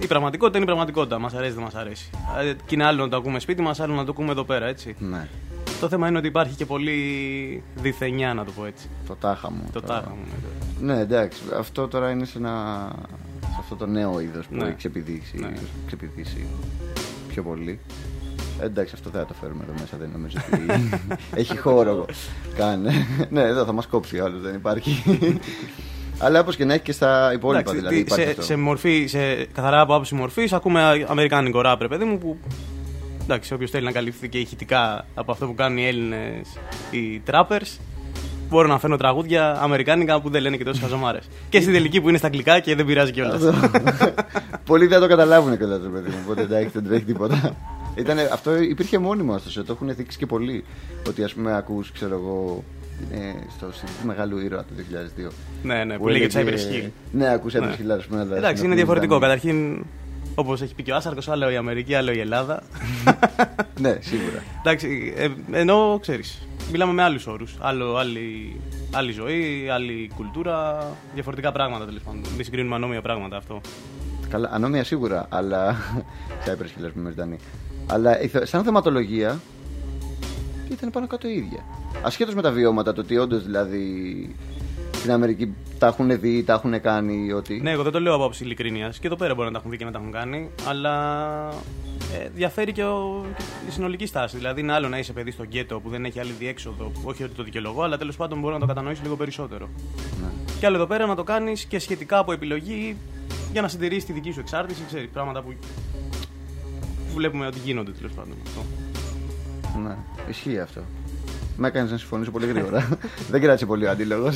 η πραγματικότητα είναι η πραγματικότητα. Μας αρέσει, δεν μας αρέσει. Ε, και είναι άλλο να το ακούμε σπίτι μας, άλλο να το ακούμε εδώ πέρα, έτσι. Ναι. Το θέμα είναι ότι υπάρχει και πολύ διθενιά, να το πω έτσι. Το τάχα μου. Το τάχα μου. Ναι, εντάξει. Αυτό τώρα είναι σε, ένα... σε αυτό το νέο είδος που ναι. έχει ξεπηδήσει, ναι. ξεπηδήσει πιο πολύ. Εντάξει, αυτό δεν θα το φέρουμε εδώ μέσα, δεν νομίζω ότι έχει χώρο. Κάνε. Ναι, εδώ θα μας κόψει άλλο, δεν υπάρχει. Αλλά όπως και να έχει και στα υπόλοιπα. Εντάξει, δηλαδή, σε, σε, μορφή, σε καθαρά από άποψη μορφής, ακούμε αμερικάνικο ράπ, ρε παιδί μου, που εντάξει, όποιος θέλει να καλυφθεί και ηχητικά από αυτό που κάνουν οι Έλληνες, οι trappers, μπορώ να φέρνω τραγούδια αμερικάνικα που δεν λένε και τόσες χαζομάρες. Και στην τελική που είναι στα αγγλικά και δεν πειράζει κιόλας. Πολλοί δεν το καταλάβουν κιόλας, ρε παιδί μου, οπότε εντάξει, δεν τρέχει τίποτα. Ήτανε, αυτό υπήρχε μόνιμο, ωστόσο, το έχουν δείξει και πολλοί. Ότι ας πούμε ακούς, ξέρω εγώ, είναι στο συνθήκη Μεγάλου Ήρωα του δύο χιλιάδες δύο. Ναι, ναι, που λέγεται Cypress Hill. Ναι, ακούς Cypress Hill, ας πούμε. Εντάξει, είναι διαφορετικό. Καταρχήν, όπως έχει πει και ο Άσαρκος, άλλο η Αμερική, άλλο η Ελλάδα. Ναι, σίγουρα. Εντάξει, ε, ενώ ξέρεις, μιλάμε με άλλους όρους. Άλλο, άλλη, άλλη ζωή, άλλη κουλτούρα, διαφορετικά πράγματα τέλος πάντων. Μη συγκρίνουμε ανώμια πράγματα αυτό. Καλά, ανώμια σίγουρα, αλλά. Cypress Hill, ας πούμε, Βρετανή. Αλλά σαν θεματολογία ήταν πάνω κάτω ίδια. Ασχέτως με τα βιώματα, το ότι όντως δηλαδή στην Αμερική τα έχουν δει, τα έχουν κάνει, ότι. Ναι, εγώ δεν το λέω από άποψη ειλικρίνειας. Και εδώ πέρα μπορεί να τα έχουν δει και να τα έχουν κάνει. Αλλά ε, διαφέρει και, ο, και η συνολική στάση. Δηλαδή είναι άλλο να είσαι παιδί στο γκέτο που δεν έχει άλλη διέξοδο. Όχι ότι το δικαιολογώ, αλλά τέλος πάντων μπορεί να το κατανοήσει λίγο περισσότερο. Ναι. Και άλλο εδώ πέρα να το κάνεις και σχετικά από επιλογή για να συντηρήσεις τη δική σου εξάρτηση. Ξέρεις, πράγματα που. Βλέπουμε ότι γίνονται τέλος πάντων. Αυτό. Ναι, ισχύει αυτό. Με έκανες να συμφωνήσω πολύ γρήγορα. Δεν κράτησε πολύ ο αντίλογος.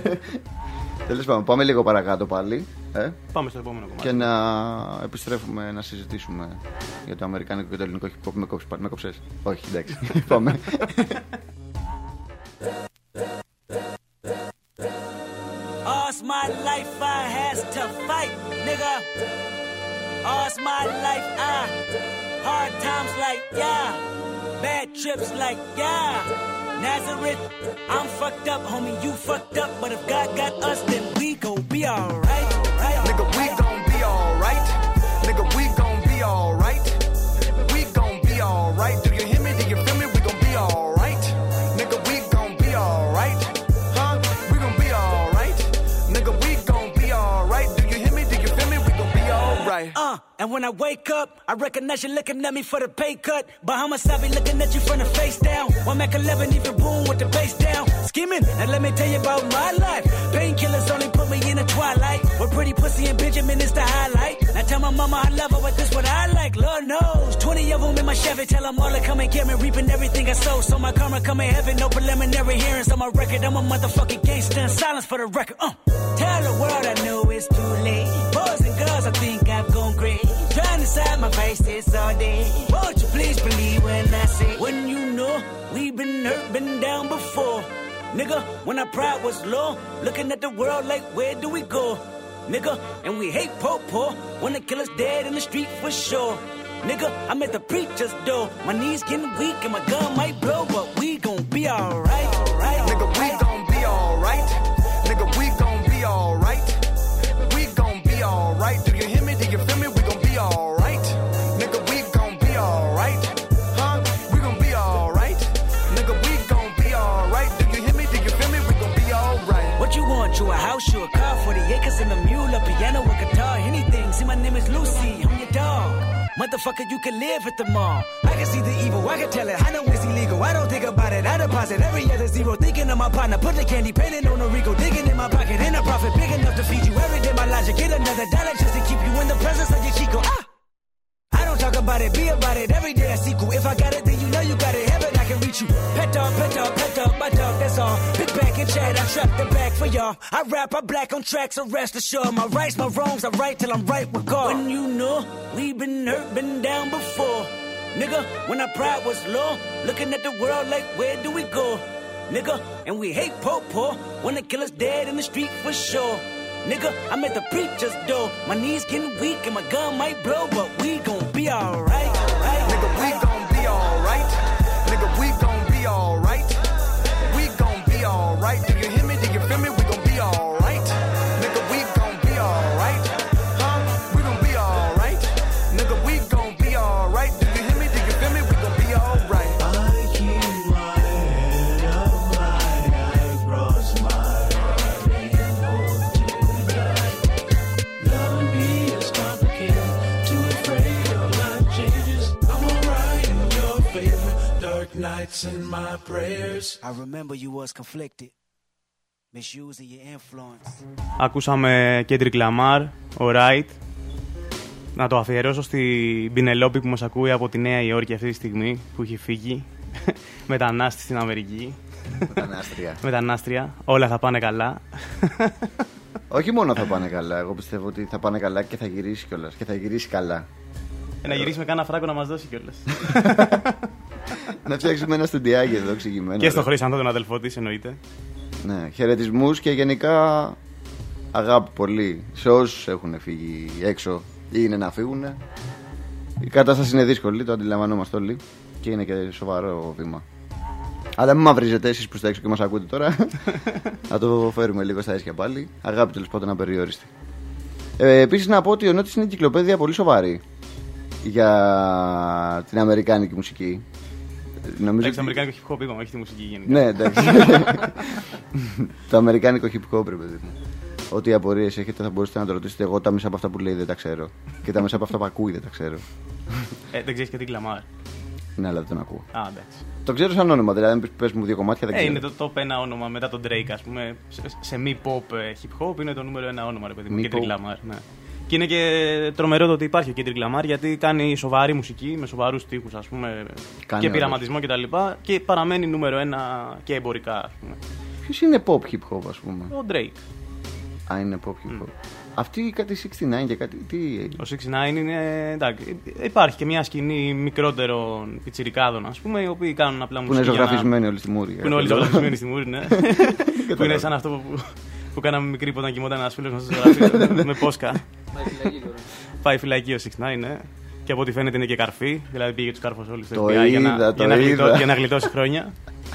Τέλος πάντων, πάμε λίγο παρακάτω πάλι. Ε? Πάμε στο επόμενο κομμάτι. Και να επιστρέφουμε να συζητήσουμε για το αμερικάνικο και το ελληνικό hip hop. Με, κόψεις, με κόψες. Όχι, εντάξει. Πάμε. All's my life I has to fight, nigga. All's my life I hard times like yeah, bad trips like yeah. Nazareth, I'm fucked up, homie, you fucked up, but if God got us, then we gon' be alright. Right? Nigga, we gon' be alright. Nigga, we gon' be alright. We gon' be alright. Do you hear me? Do you feel me? We gon' be alright. Nigga, we gon' be alright. Huh? We gon' be alright. Nigga, we gon' be alright. Do you hear me? Do you feel me? We gon' be alright. Uh, and when I wake up, I recognize you looking at me for the pay cut. Bahamas, I be looking at you from the face down. One Mac eleven, even boom with the bass down. Skimming, and let me tell you about my life. Painkillers only put me in the twilight. With pretty pussy and Benjamin is the highlight. Now tell my mama I love her, but this what I like. Lord knows, twenty of them in my Chevy. Tell them all to come and get me, reaping everything I sow. So my karma come in heaven, no preliminary hearings on my record. I'm a motherfucking gangster, and silence for the record. Uh. Tell the world I know it's too late. Boys and girls, I think I've gone great. Trying to side my face this all day. Won't you please believe when I say, when you know we've been hurt, been down before. Nigga, when our pride was low, looking at the world like where do we go? Nigga, and we hate po-po, wanna kill us dead in the street for sure. Nigga, I'm at the preacher's door, my knees getting weak and my gun might blow, but we gon' be alright. Right? Nigga, we gon' be alright. Nigga, we gon' be alright. We gon' be alright. Do you hear me? Do you feel me? We gon' be alright. Nigga, we gon' be alright. Huh? We gon' be alright. Nigga, we gon' be alright. Do you hear me? Do you feel me? We gon' be alright. What you want? You a house, you a car, forty acres and a mule, a piano, a guitar, anything. See, my name is Lucy, I'm your dog. Motherfucker, you can live at the mall. I can see the evil, I can tell it. I know it's illegal. I don't think about it. I deposit every other zero. Thinking of my partner, put the candy painting on a Rico. Digging in my pocket, in a profit big enough to feed you every day. My logic, get another dollar just to keep you in the presence of your Chico. Ah! I don't talk about it, be about it. Every day I sequel. If I got it, then you know you got it. Heaven, I can reach you. Pet dog, pet dog, pet dog, my dog, that's all. Big back and chat, I trap the back for y'all. I rap, I black on tracks, so rest assured. My rights, my wrongs, I right till I'm right with God. When you know we've been hurt, been down before. Nigga, when our pride was low, looking at the world like where do we go? Nigga, and we hate po-po, wanna kill us dead in the street for sure. Nigga, I'm at the preacher's door. My knees getting weak and my gun might blow, but we gon' be alright. Right? Nigga, we gon' be alright. Nigga, we gon' be alright. We gon' be alright. Do you hear me? Do you feel me? We gon' be alright. Nigga, we gon' be alright. Huh? We gon' be alright. nights and my prayers. I remember you was conflicted, misusing your influence. Ακούσαμε Kendrick Lamar, Alright. Να το αφιερώσω στην Πινελόπη που μας ακούει από τη Νέα Υόρκη αυτή τη στιγμή, που έχει φύγει. Μετανάστη στην Αμερική. Μετανάστρια. Μετανάστρια. Όλα θα πάνε καλά. Όχι μόνο θα πάνε καλά, εγώ πιστεύω ότι θα πάνε καλά και θα γυρίσει κιόλας. Και θα γυρίσει καλά. Ε, να γυρίσει με κάνα φράγκο να μας δώσει κιόλας. Να φτιάξουμε ένα στουντιάκι εδώ εξηγημένο. Και στο Χρήσανθο τον αδελφό της εννοείται. Ναι, χαιρετισμούς και γενικά αγάπη πολύ σε όσους έχουν φύγει έξω ή είναι να φύγουν. Η κατάσταση είναι δύσκολη, το αντιλαμβανόμαστε όλοι και είναι και σοβαρό βήμα. Αλλά μην μαυρίζετε εσείς που είστε έξω και μας ακούτε τώρα. Να το φέρουμε λίγο στα ίσια πάλι. Αγάπη τέλος πάντων απεριόριστη. Ε, επίσης να πω ότι ο Νότης είναι κυκλοπαίδεια πολύ σοβαρή για την αμερικάνικη μουσική. Νομίζω ότι το αμερικάνικο hip hop είπαμε, όχι τη μουσική γενικά. Ναι, εντάξει. Το αμερικάνικο hip hop, ρε παιδί μου. Ό,τι απορίες έχετε θα μπορούσατε να το ρωτήσετε. Εγώ τα μισά από αυτά που λέει δεν τα ξέρω. Και τα μισά από αυτά που ακούει δεν τα ξέρω. Ε, δεν ξέρεις και τι Lamar. Ναι, αλλά δεν τον ακούω. Α, εντάξει. Το ξέρω σαν όνομα, δηλαδή αν πες μου δύο κομμάτια δεν ε, ξέρω. Είναι το top ένα όνομα μετά τον Drake, ας πούμε. Σε, σε μη pop hip hop είναι το νούμερο ένα όνομα, ρε παιδί μου. Kendrick Lamar. Ναι. Και είναι και τρομερό το ότι υπάρχει ο Kendrick Lamar, γιατί κάνει σοβαρή μουσική με σοβαρούς στίχους, ας πούμε, κάνει και πειραματισμό κτλ. Και, και παραμένει νούμερο ένα και εμπορικά, ας πούμε. Ποιος είναι pop hip hop, ας πούμε? Ο Drake. Α, είναι pop hip hop. Mm. Αυτή κάτι εξήντα εννιά και κάτι. Τι... Ο εξήντα εννιά είναι. Εντάξει, υπάρχει και μια σκηνή μικρότερων πιτσιρικάδων, ας πούμε, οι οποίοι κάνουν απλά μουσική. Που είναι ζωγραφισμένοι όλοι στη Μούρη. Που είναι όλοι ζωγραφισμένοι στη Μούρη, ναι. Που είναι σαν αυτό που, που κάναμε μικρή όταν κοιμόταν ένας φίλος μας στο ζωγραφείο με πόσκα. Πάει φυλακή ο εξήντα εννιά, ναι. Και από ό,τι φαίνεται είναι και καρφί. Δηλαδή πήγε τους κάρφους όλους στο εφ μπι άι για, να, για, να γλιτώ, για να γλιτώσει χρόνια.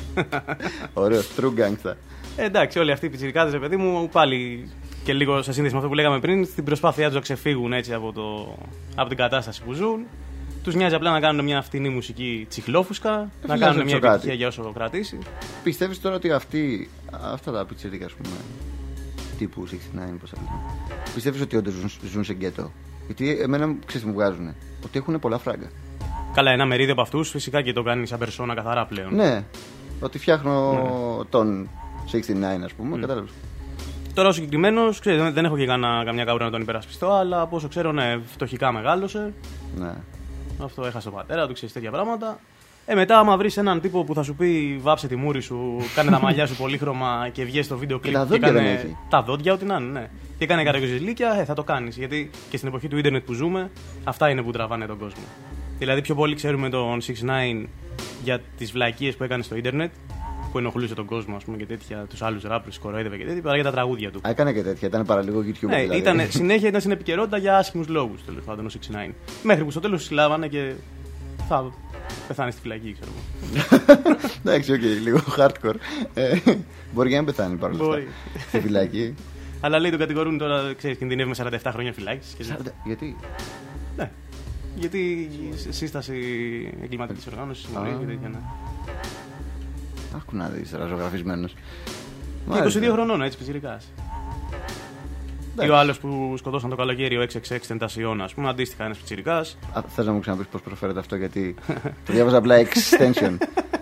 Ωραίο, true gangsta. Εντάξει, όλοι αυτοί οι πιτσιρικάδες, ρε παιδί μου, πάλι και λίγο σε σύνδεση με αυτό που λέγαμε πριν, στην προσπάθειά τους να ξεφύγουν έτσι από, το, από την κατάσταση που ζουν. Τους νοιάζει απλά να κάνουν μια φτηνή μουσική τσιχλόφουσκα, ε, να κάνουν μια επιτυχία για όσο κρατήσει. Πιστεύεις τώρα ότι αυτοί, αυτά τα πιτσιρικά, ας πούμε, τύπου εξήντα εννιά, πώς θα λέμε, πιστεύεις ότι όντως ζουν, ζουν σε γκέτο? Γιατί εμένα, ξέρεις τι μου βγάζουν, ότι έχουν πολλά φράγκα. Καλά, ένα μερίδιο από αυτούς φυσικά και το κάνει σαν περσόνα καθαρά πλέον. Ναι, ότι φτιάχνω ναι. τον εξήντα εννιά, ας πούμε, mm. κατάλαβες. Τώρα ο συγκεκριμένος, ξέρετε, δεν έχω και κανένα, καμιά καούρα να τον υπερασπιστώ, αλλά από όσο ξέρω, ναι, φτωχικά μεγάλωσε. Ναι. Αυτό έχασε τον πατέρα του, ξέρεις τέτοια πράγματα. Ε, μετά, άμα βρεις έναν τύπο που θα σου πει βάψε τη μούρη σου, κάνε τα μαλλιά σου πολύχρωμα και βγες στο βίντεο κλιπ. Τα δόντια δεν έχει. Τα δόντια, ό,τι να είναι, ναι. Και κάνε καραγκιόζηλίκια, ε, θα το κάνεις. Γιατί και στην εποχή του ίντερνετ που ζούμε, αυτά είναι που τραβάνε τον κόσμο. Δηλαδή, πιο πολύ ξέρουμε τον εξήντα εννιά για τις βλακίες που έκανε στο ίντερνετ, που ενοχλούσε τον κόσμο, ας πούμε, και τέτοια, τους άλλους ράπρους, κοροϊδεύε και τέτοια, παρά για τα τραγούδια του. Έκανε και τέτοια, ήταν παραλίγο YouTube. Ναι, δηλαδή. Ήταν, συνέχεια ήταν στην επικαιρότητα για άσχημους λόγους, τέλος πάντων, ο εξήντα εννιά. Μέχρι που στο τέλος συλλάβανε και θα πεθάνει στη φυλακή, ξέρω εγώ. Εντάξει, οκ, λίγο hardcore. Ε, μπορεί και να πεθάνει παρόλα αυτά. Στη φυλακή. Αλλά λέει τον κατηγορούν τώρα, ξέρεις, κινδυνεύει με σαράντα επτά χρόνια φυλάκης. Γιατί? Ναι. Γιατί σύσταση εγκληματικής οργάνωσης, συμμορία και τέτοια, ναι. Άκου να δεις, ζωγραφισμένος. Και είκοσι δύο χρονών, έτσι, πιτσιρικάς. Ή ο άλλος που σκοτώσαν το καλοκαίρι, ο εξ εξ εξ Tentacion, ας πούμε, αντίστοιχα ένας πιτσιρικάς. Θες να μου ξαναπείς πώς προφέρεται αυτό, γιατί το διάβαζα απλά extension.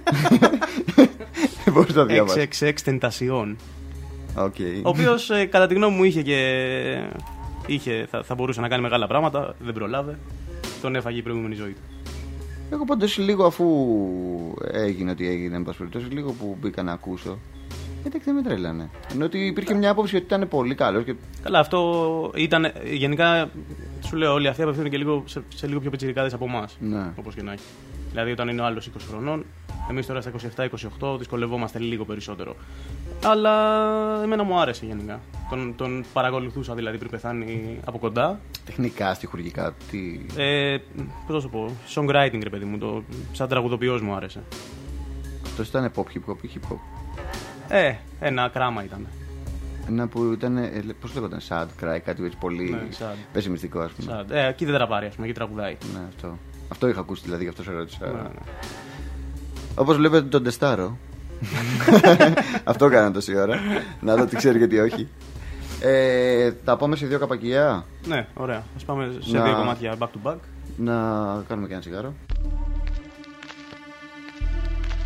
Πώς το διάβαζα? εξ εξ εξ Tentacion. Okay. Ο οποίος, ε, κατά τη γνώμη μου, είχε και. Είχε, θα, θα μπορούσε να κάνει μεγάλα πράγματα, δεν προλάβε. Τον έφαγε η προηγούμενη ζωή του. Εγώ πάντως λίγο, αφού έγινε ό,τι έγινε, εν πάση περιπτώσει, λίγο που μπήκα να ακούσω, εντάξει, δεν με τρέλανε. Ενώ ότι υπήρχε μια άποψη ότι ήταν πολύ καλός. Και... Καλά, αυτό ήταν. Γενικά, σου λέω, όλοι αυτοί απευθύνουν και λίγο, σε, σε λίγο πιο πιτσιρικάδες από εμάς. Ναι. Όπως και να έχει. Δηλαδή, όταν είναι ο άλλος είκοσι χρονών, εμείς τώρα στα είκοσι επτά είκοσι οκτώ δυσκολευόμαστε λίγο περισσότερο. Αλλά εμένα μου άρεσε γενικά. Τον, τον παρακολουθούσα δηλαδή πριν πεθάνει από κοντά. Τεχνικά, στιχουργικά, τι. Ε, πώς θα σου πω, songwriting, ρε παιδί μου, το, σαν τραγουδοποιός μου άρεσε. Αυτό ήταν pop, hip hop ή hip hop? Ε, ένα κράμα ήταν. Ένα που ήταν, πώς λέγονταν, sad cry, κάτι έτσι πολύ ναι, πεσημιστικό, ας πούμε. Sad. Ε, εκεί δεν τραπάρει, ας πούμε, εκεί τραγουδάει. Ναι, αυτό. Αυτό είχα ακούσει, δηλαδή, γι' αυτό σε ρώτησα. Ναι, ναι. Όπως βλέπετε τον τεστάρω. Αυτό έκανα τόση ώρα. Να δω τι ξέρει και τι όχι. Ε, θα πάμε σε δύο καπακιά. Ναι, ωραία. Ας πάμε σε να... δύο κομμάτια back to back. Να κάνουμε και ένα τσιγάρο.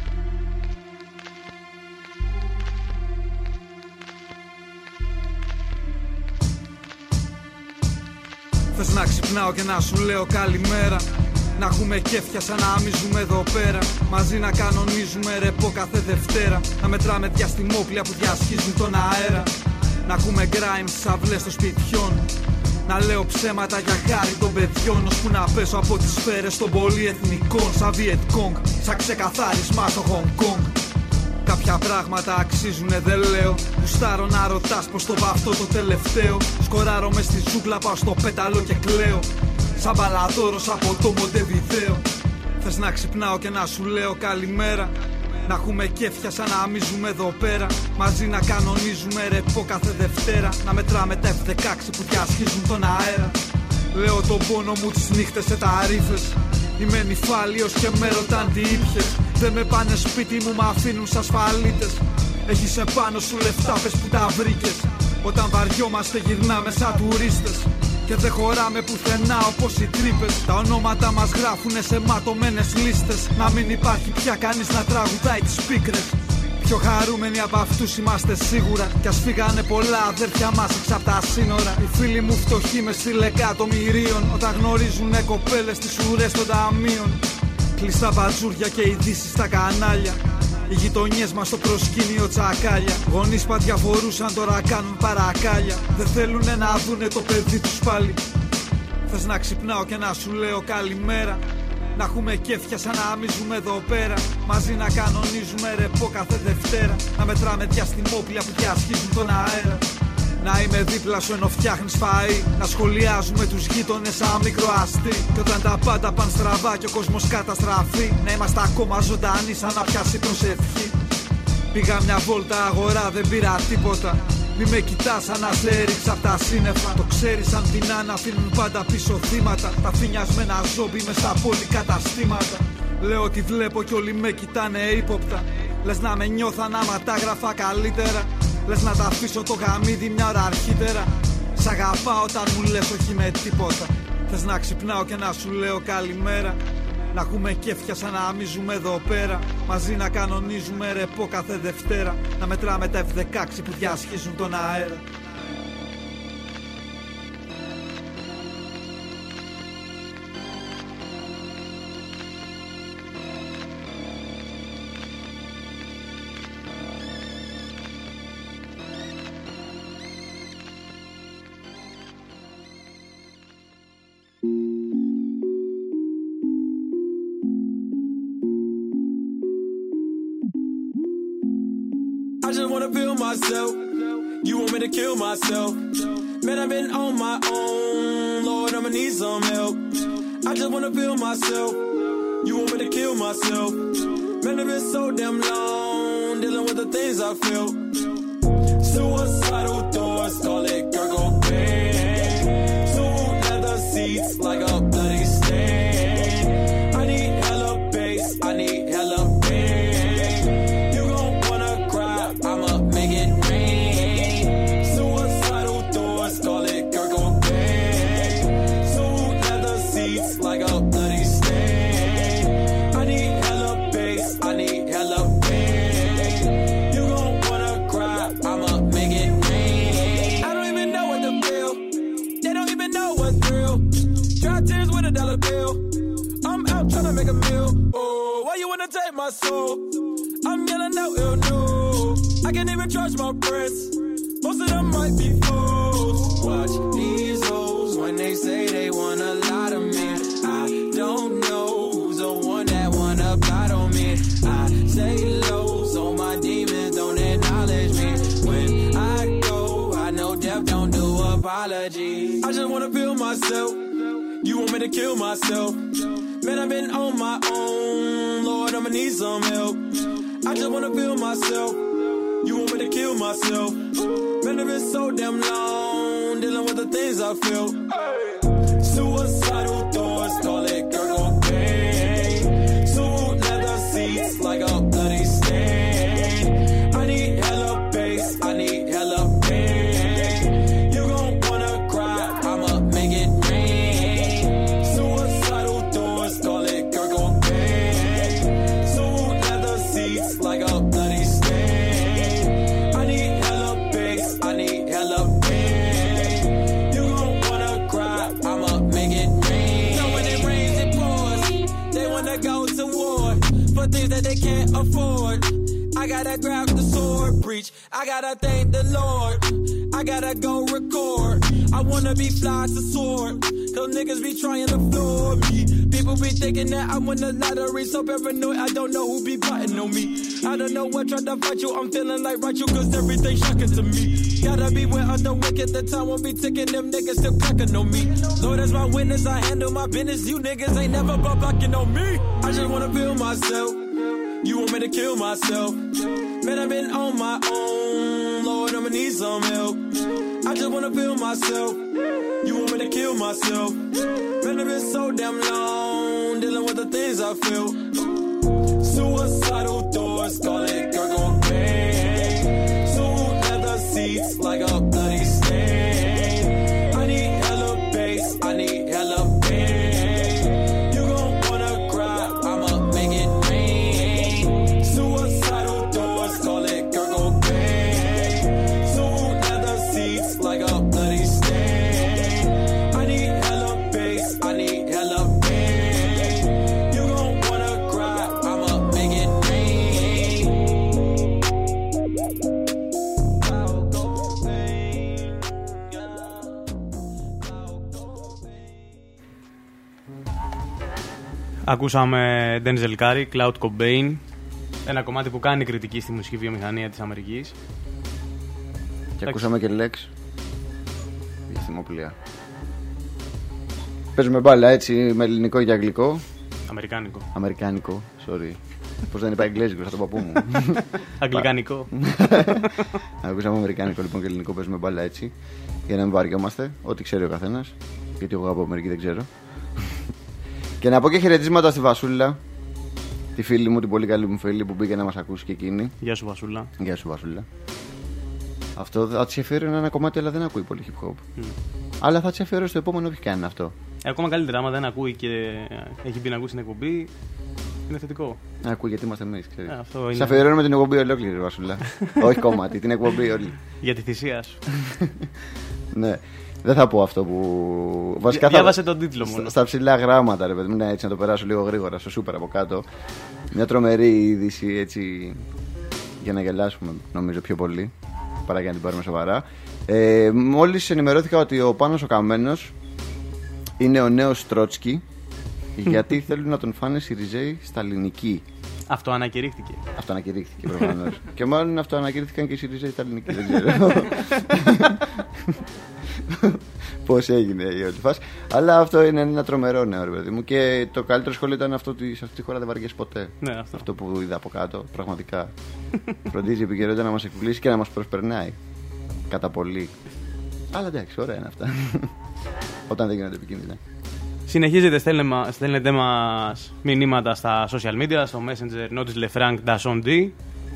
Θες να ξυπνάω και να σου λέω καλημέρα. Να έχουμε κέφια σαν να μίζουμε εδώ πέρα. Μαζί να κανονίζουμε ρεπό κάθε Δευτέρα. Να μετράμε διαστημόπλια που διασχίζουν τον αέρα. Να έχουμε grime στις αυλές των σπιτιών. Να λέω ψέματα για χάρη των παιδιών. Ώσπου να πέσω από τις σφαίρες των πολυεθνικών. Σαν Βιετκόγκ, σαν ξεκαθάρισμα στο Χονγκ Κονγκ. Κάποια πράγματα αξίζουνε δεν λέω. Γουστάρω να ρωτάς πως το βαφτώ το τελευταίο. Σκοράρω μες στη ζούγκλα, πάω στο πέταλο και κλαίω. Σαν μπαλαδόρος από το Μοντεβιδέο. Θες να ξυπνάω και να σου λέω καλημέρα. Να έχουμε κέφια σαν να μίζουμε εδώ πέρα. Μαζί να κανονίζουμε ρεπό κάθε Δευτέρα. Να μετράμε τα εφ δεκαέξι που διασχίζουν τον αέρα. Λέω τον πόνο μου τις νύχτες σε ταρίφες. Είμαι νυφάλιος και με ρωτάν τι ήπιες. Δεν με πάνε σπίτι μου, μ' αφήνουν σ' ασφαλίτες. Έχεις επάνω σου λεφτά, πες που τα βρήκες. Όταν βαριόμαστε γυρνάμε σαν τουρίστες. Και δεν χωράμε πουθενά όπως οι τρύπες. Τα ονόματα μας γράφουνε σε ματωμένες λίστες. Να μην υπάρχει πια κανείς να τραγουδάει τις πίκρες. Πιο χαρούμενοι από αυτούς είμαστε σίγουρα. Κι ας φύγανε πολλά αδέρφια μας έξω απ' τα σύνορα. Οι φίλοι μου φτωχοί με στυλεκατομμυρίων. Όταν γνωρίζουνε κοπέλες στις ουρές των ταμείων. Κλειστά μπατζούρια και ειδήσεις στα κανάλια. Οι γειτονιές μας στο προσκήνιο τσακάλια. Γονείς παντιά φορούσαν, τώρα κάνουν παρακάλια. Δεν θέλουνε να δούνε το παιδί τους πάλι. Θες να ξυπνάω και να σου λέω καλημέρα. Να έχουμε κέφια σαν να μίζουμε εδώ πέρα. Μαζί να κανονίζουμε ρεπό κάθε Δευτέρα. Να μετράμε διαστημόπλια που διασχίζουν τον αέρα. Να είμαι δίπλα σου ενώ φτιάχνεις φαΐ. Να σχολιάζουμε τους γείτονες σαν μικρό αστεί. Και όταν τα πάντα πάνε στραβά και ο κόσμος καταστραφεί, να είμαστε ακόμα ζωντανοί σαν να πιάσει προσευχή. Πήγα μια βόλτα αγορά, δεν πήρα τίποτα. Μη με κοιτάς σαν να σε έριξα απ' τα σύννεφα. Το ξέρεις αν την άνα αφήνουν πάντα πίσω θύματα. Τα φινιασμένα ζόμπι μες στα πολυκαταστήματα. Λέω ότι βλέπω κι όλοι με κοιτάνε ύποπτα. Λες να με νιώθαν άμα τα γράφα καλύτερα. Λες να τα αφήσω το γαμίδι μια ώρα αρχίτερα. Σ' αγαπάω όταν μου λες όχι με τίποτα. Θες να ξυπνάω και να σου λέω καλημέρα. Να έχουμε κέφια σαν να μίζουμε εδώ πέρα. Μαζί να κανονίζουμε ρεπό κάθε Δευτέρα. Να μετράμε τα εφ δεκαέξι που διασχίζουν τον αέρα. I just wanna feel myself. You want me to kill myself? Man, I've been on my own. Lord, I'ma need some help. I just wanna feel myself. You want me to kill myself? Man, I've been so damn long dealing with the things I feel. Suicidal thoughts, call it Kurt Cobain. Two leather seats like a bloody stain. I need hella bass, I need hella pain. You gon' wanna cry, I'ma make it rain. Suicidal thoughts, call it Kurt Cobain. Two leather seats like a bloody stain. I need hella bass, I need hella pain. You gon' wanna cry, I'ma make it rain. I don't even know what to feel. They don't even know what's real. Try tears with a dollar bill. I'm out tryna make a meal. Oh, why you wanna take my soul? I'm yelling out ill news. I can't even trust my friends. Most of them might be fools. Watch these hoes when they say they wanna lie to me. I don't know who's the one that wanna bite on me. I say low, so my demons don't acknowledge me. When I go, I know death don't do apologies. I just wanna feel myself. You want me to kill myself? Man, I've been on my own. Lord, I'ma need some help. I just wanna feel myself. You want me to kill myself? Man, I've been so damn long dealing with the things I feel. Suicidal thoughts, call it Kurt Cobain. Two leather seats like a bloody stain. I need hella bass, I need hella pain. You gon' wanna cry, I'ma make it rain. Suicidal thoughts, call it Kurt Cobain. Two leather seats like a bloody stain. I need hella bass, I need hella pain. You gon' wanna cry, wanna go to war for things that they can't afford. I gotta grab the sword, preach. I gotta thank the Lord. I gotta go record. I wanna be fly as a sword. Cause niggas be trying to floor me. People be thinking that I win the lottery. So paranoid, I don't know who be plotting on me. I don't know what tried to fight you. I'm feeling like right you cause everything's shocking to me. Gotta beware of the wicked. The time won't be ticking. Them niggas still clocking on me. Lord as my witness, I handle my business. You niggas ain't never been blocking on me. I just wanna feel myself. You want me to kill myself? Man, I've been on my own. Lord, I'ma need some help. I just wanna feel myself. You want me to kill myself? Man, I've been so damn long dealing with the things I feel. Suicidal thoughts, call it Kurt Cobain. Two leather seats like a bloody stain. I need hella bass, I need hella pain. You gon' wanna cry, I'ma make it rain. Suicidal thoughts, call it Kurt Cobain. Two leather seats like a bloody stain. I need hella bass, I need hella pain. You gon' wanna cry, I'ma make it rain. Ακούσαμε Denzel Curry, Cloud Cobain. Ένα κομμάτι που κάνει κριτική στη μουσική βιομηχανία της Αμερικής. Και ακούσαμε και Lex για θυμοπλία. Παίζουμε μπάλα έτσι με ελληνικό και αγγλικό. Αμερικάνικο. Αμερικάνικο, sorry. Πώς δεν είπα εγγλέζικο, σαν τον παππού μου. Αγγλικανικό. Ακούσαμε αμερικάνικο λοιπόν και ελληνικό, παίζουμε μπάλα έτσι. Για να μην βαριόμαστε, ό,τι ξέρει ο καθένας. Γιατί εγώ από Αμερική δεν ξέρω. Και να πω και χαιρετίσματα στη Βασούλα, τη φίλη μου, την πολύ καλή μου φίλη που μπήκε να μας ακούσει και εκείνη. Γεια σου Βασούλα. Γεια σου Βασούλα. Αυτό θα της εφέρει ένα κομμάτι, αλλά δεν ακούει πολύ hip hop. Mm. Αλλά θα της εφέρει στο επόμενο, όχι κάνει αυτό. Ε, ακόμα καλύτερα, άμα δεν ακούει και έχει μπει να ακούσει την εκπομπή, είναι θετικό. Να ακούει γιατί είμαστε εμείς, ξέρεις. Είναι... Σας αφιερώνουμε την εκπομπή ολόκληρη, Βασούλα. Όχι κομμάτι, την εκπομπή όλη. Για τη θυσία σου. Ναι. Δεν θα πω αυτό που. Βασικά διάβασε θα... τον τίτλο μόνο. Στα, στα ψηλά γράμματα, ρε παιδί μου, ναι, έτσι να το περάσω λίγο γρήγορα στο σούπερ από κάτω. Μια τρομερή είδηση έτσι. Για να γελάσουμε, νομίζω πιο πολύ. Παρά για να την πάρουμε σοβαρά. Ε, μόλις ενημερώθηκα ότι ο Πάνος ο Καμένος είναι ο νέος Τρότσκι. Γιατί θέλουν να τον φάνε Σιριζέοι στα ελληνική. Αυτό ανακηρύχθηκε. Αυτό ανακηρύχθηκε προφανώς. Και μάλλον αυτό ανακηρύχθηκαν και οι Σιριζέοι στα ελληνική. Δεν ξέρω. Πώς έγινε η όλη φάση. Αλλά αυτό είναι ένα τρομερό νέο, ρε παιδί μου. Και το καλύτερο σχόλιο ήταν αυτό ότι σε αυτή τη χώρα δεν βαριέσαι ποτέ. Ναι, αυτό. Αυτό που είδα από κάτω. Πραγματικά. Φροντίζει η επικαιρότητα να μας εκπλήσει και να μας προσπερνάει. Κατά πολύ. Αλλά εντάξει, ωραία είναι αυτά. Όταν δεν γίνονται επικίνδυνα. Συνεχίζετε, στέλνετε μας μηνύματα στα social media, στο Messenger Notice Lefranc Dasson D.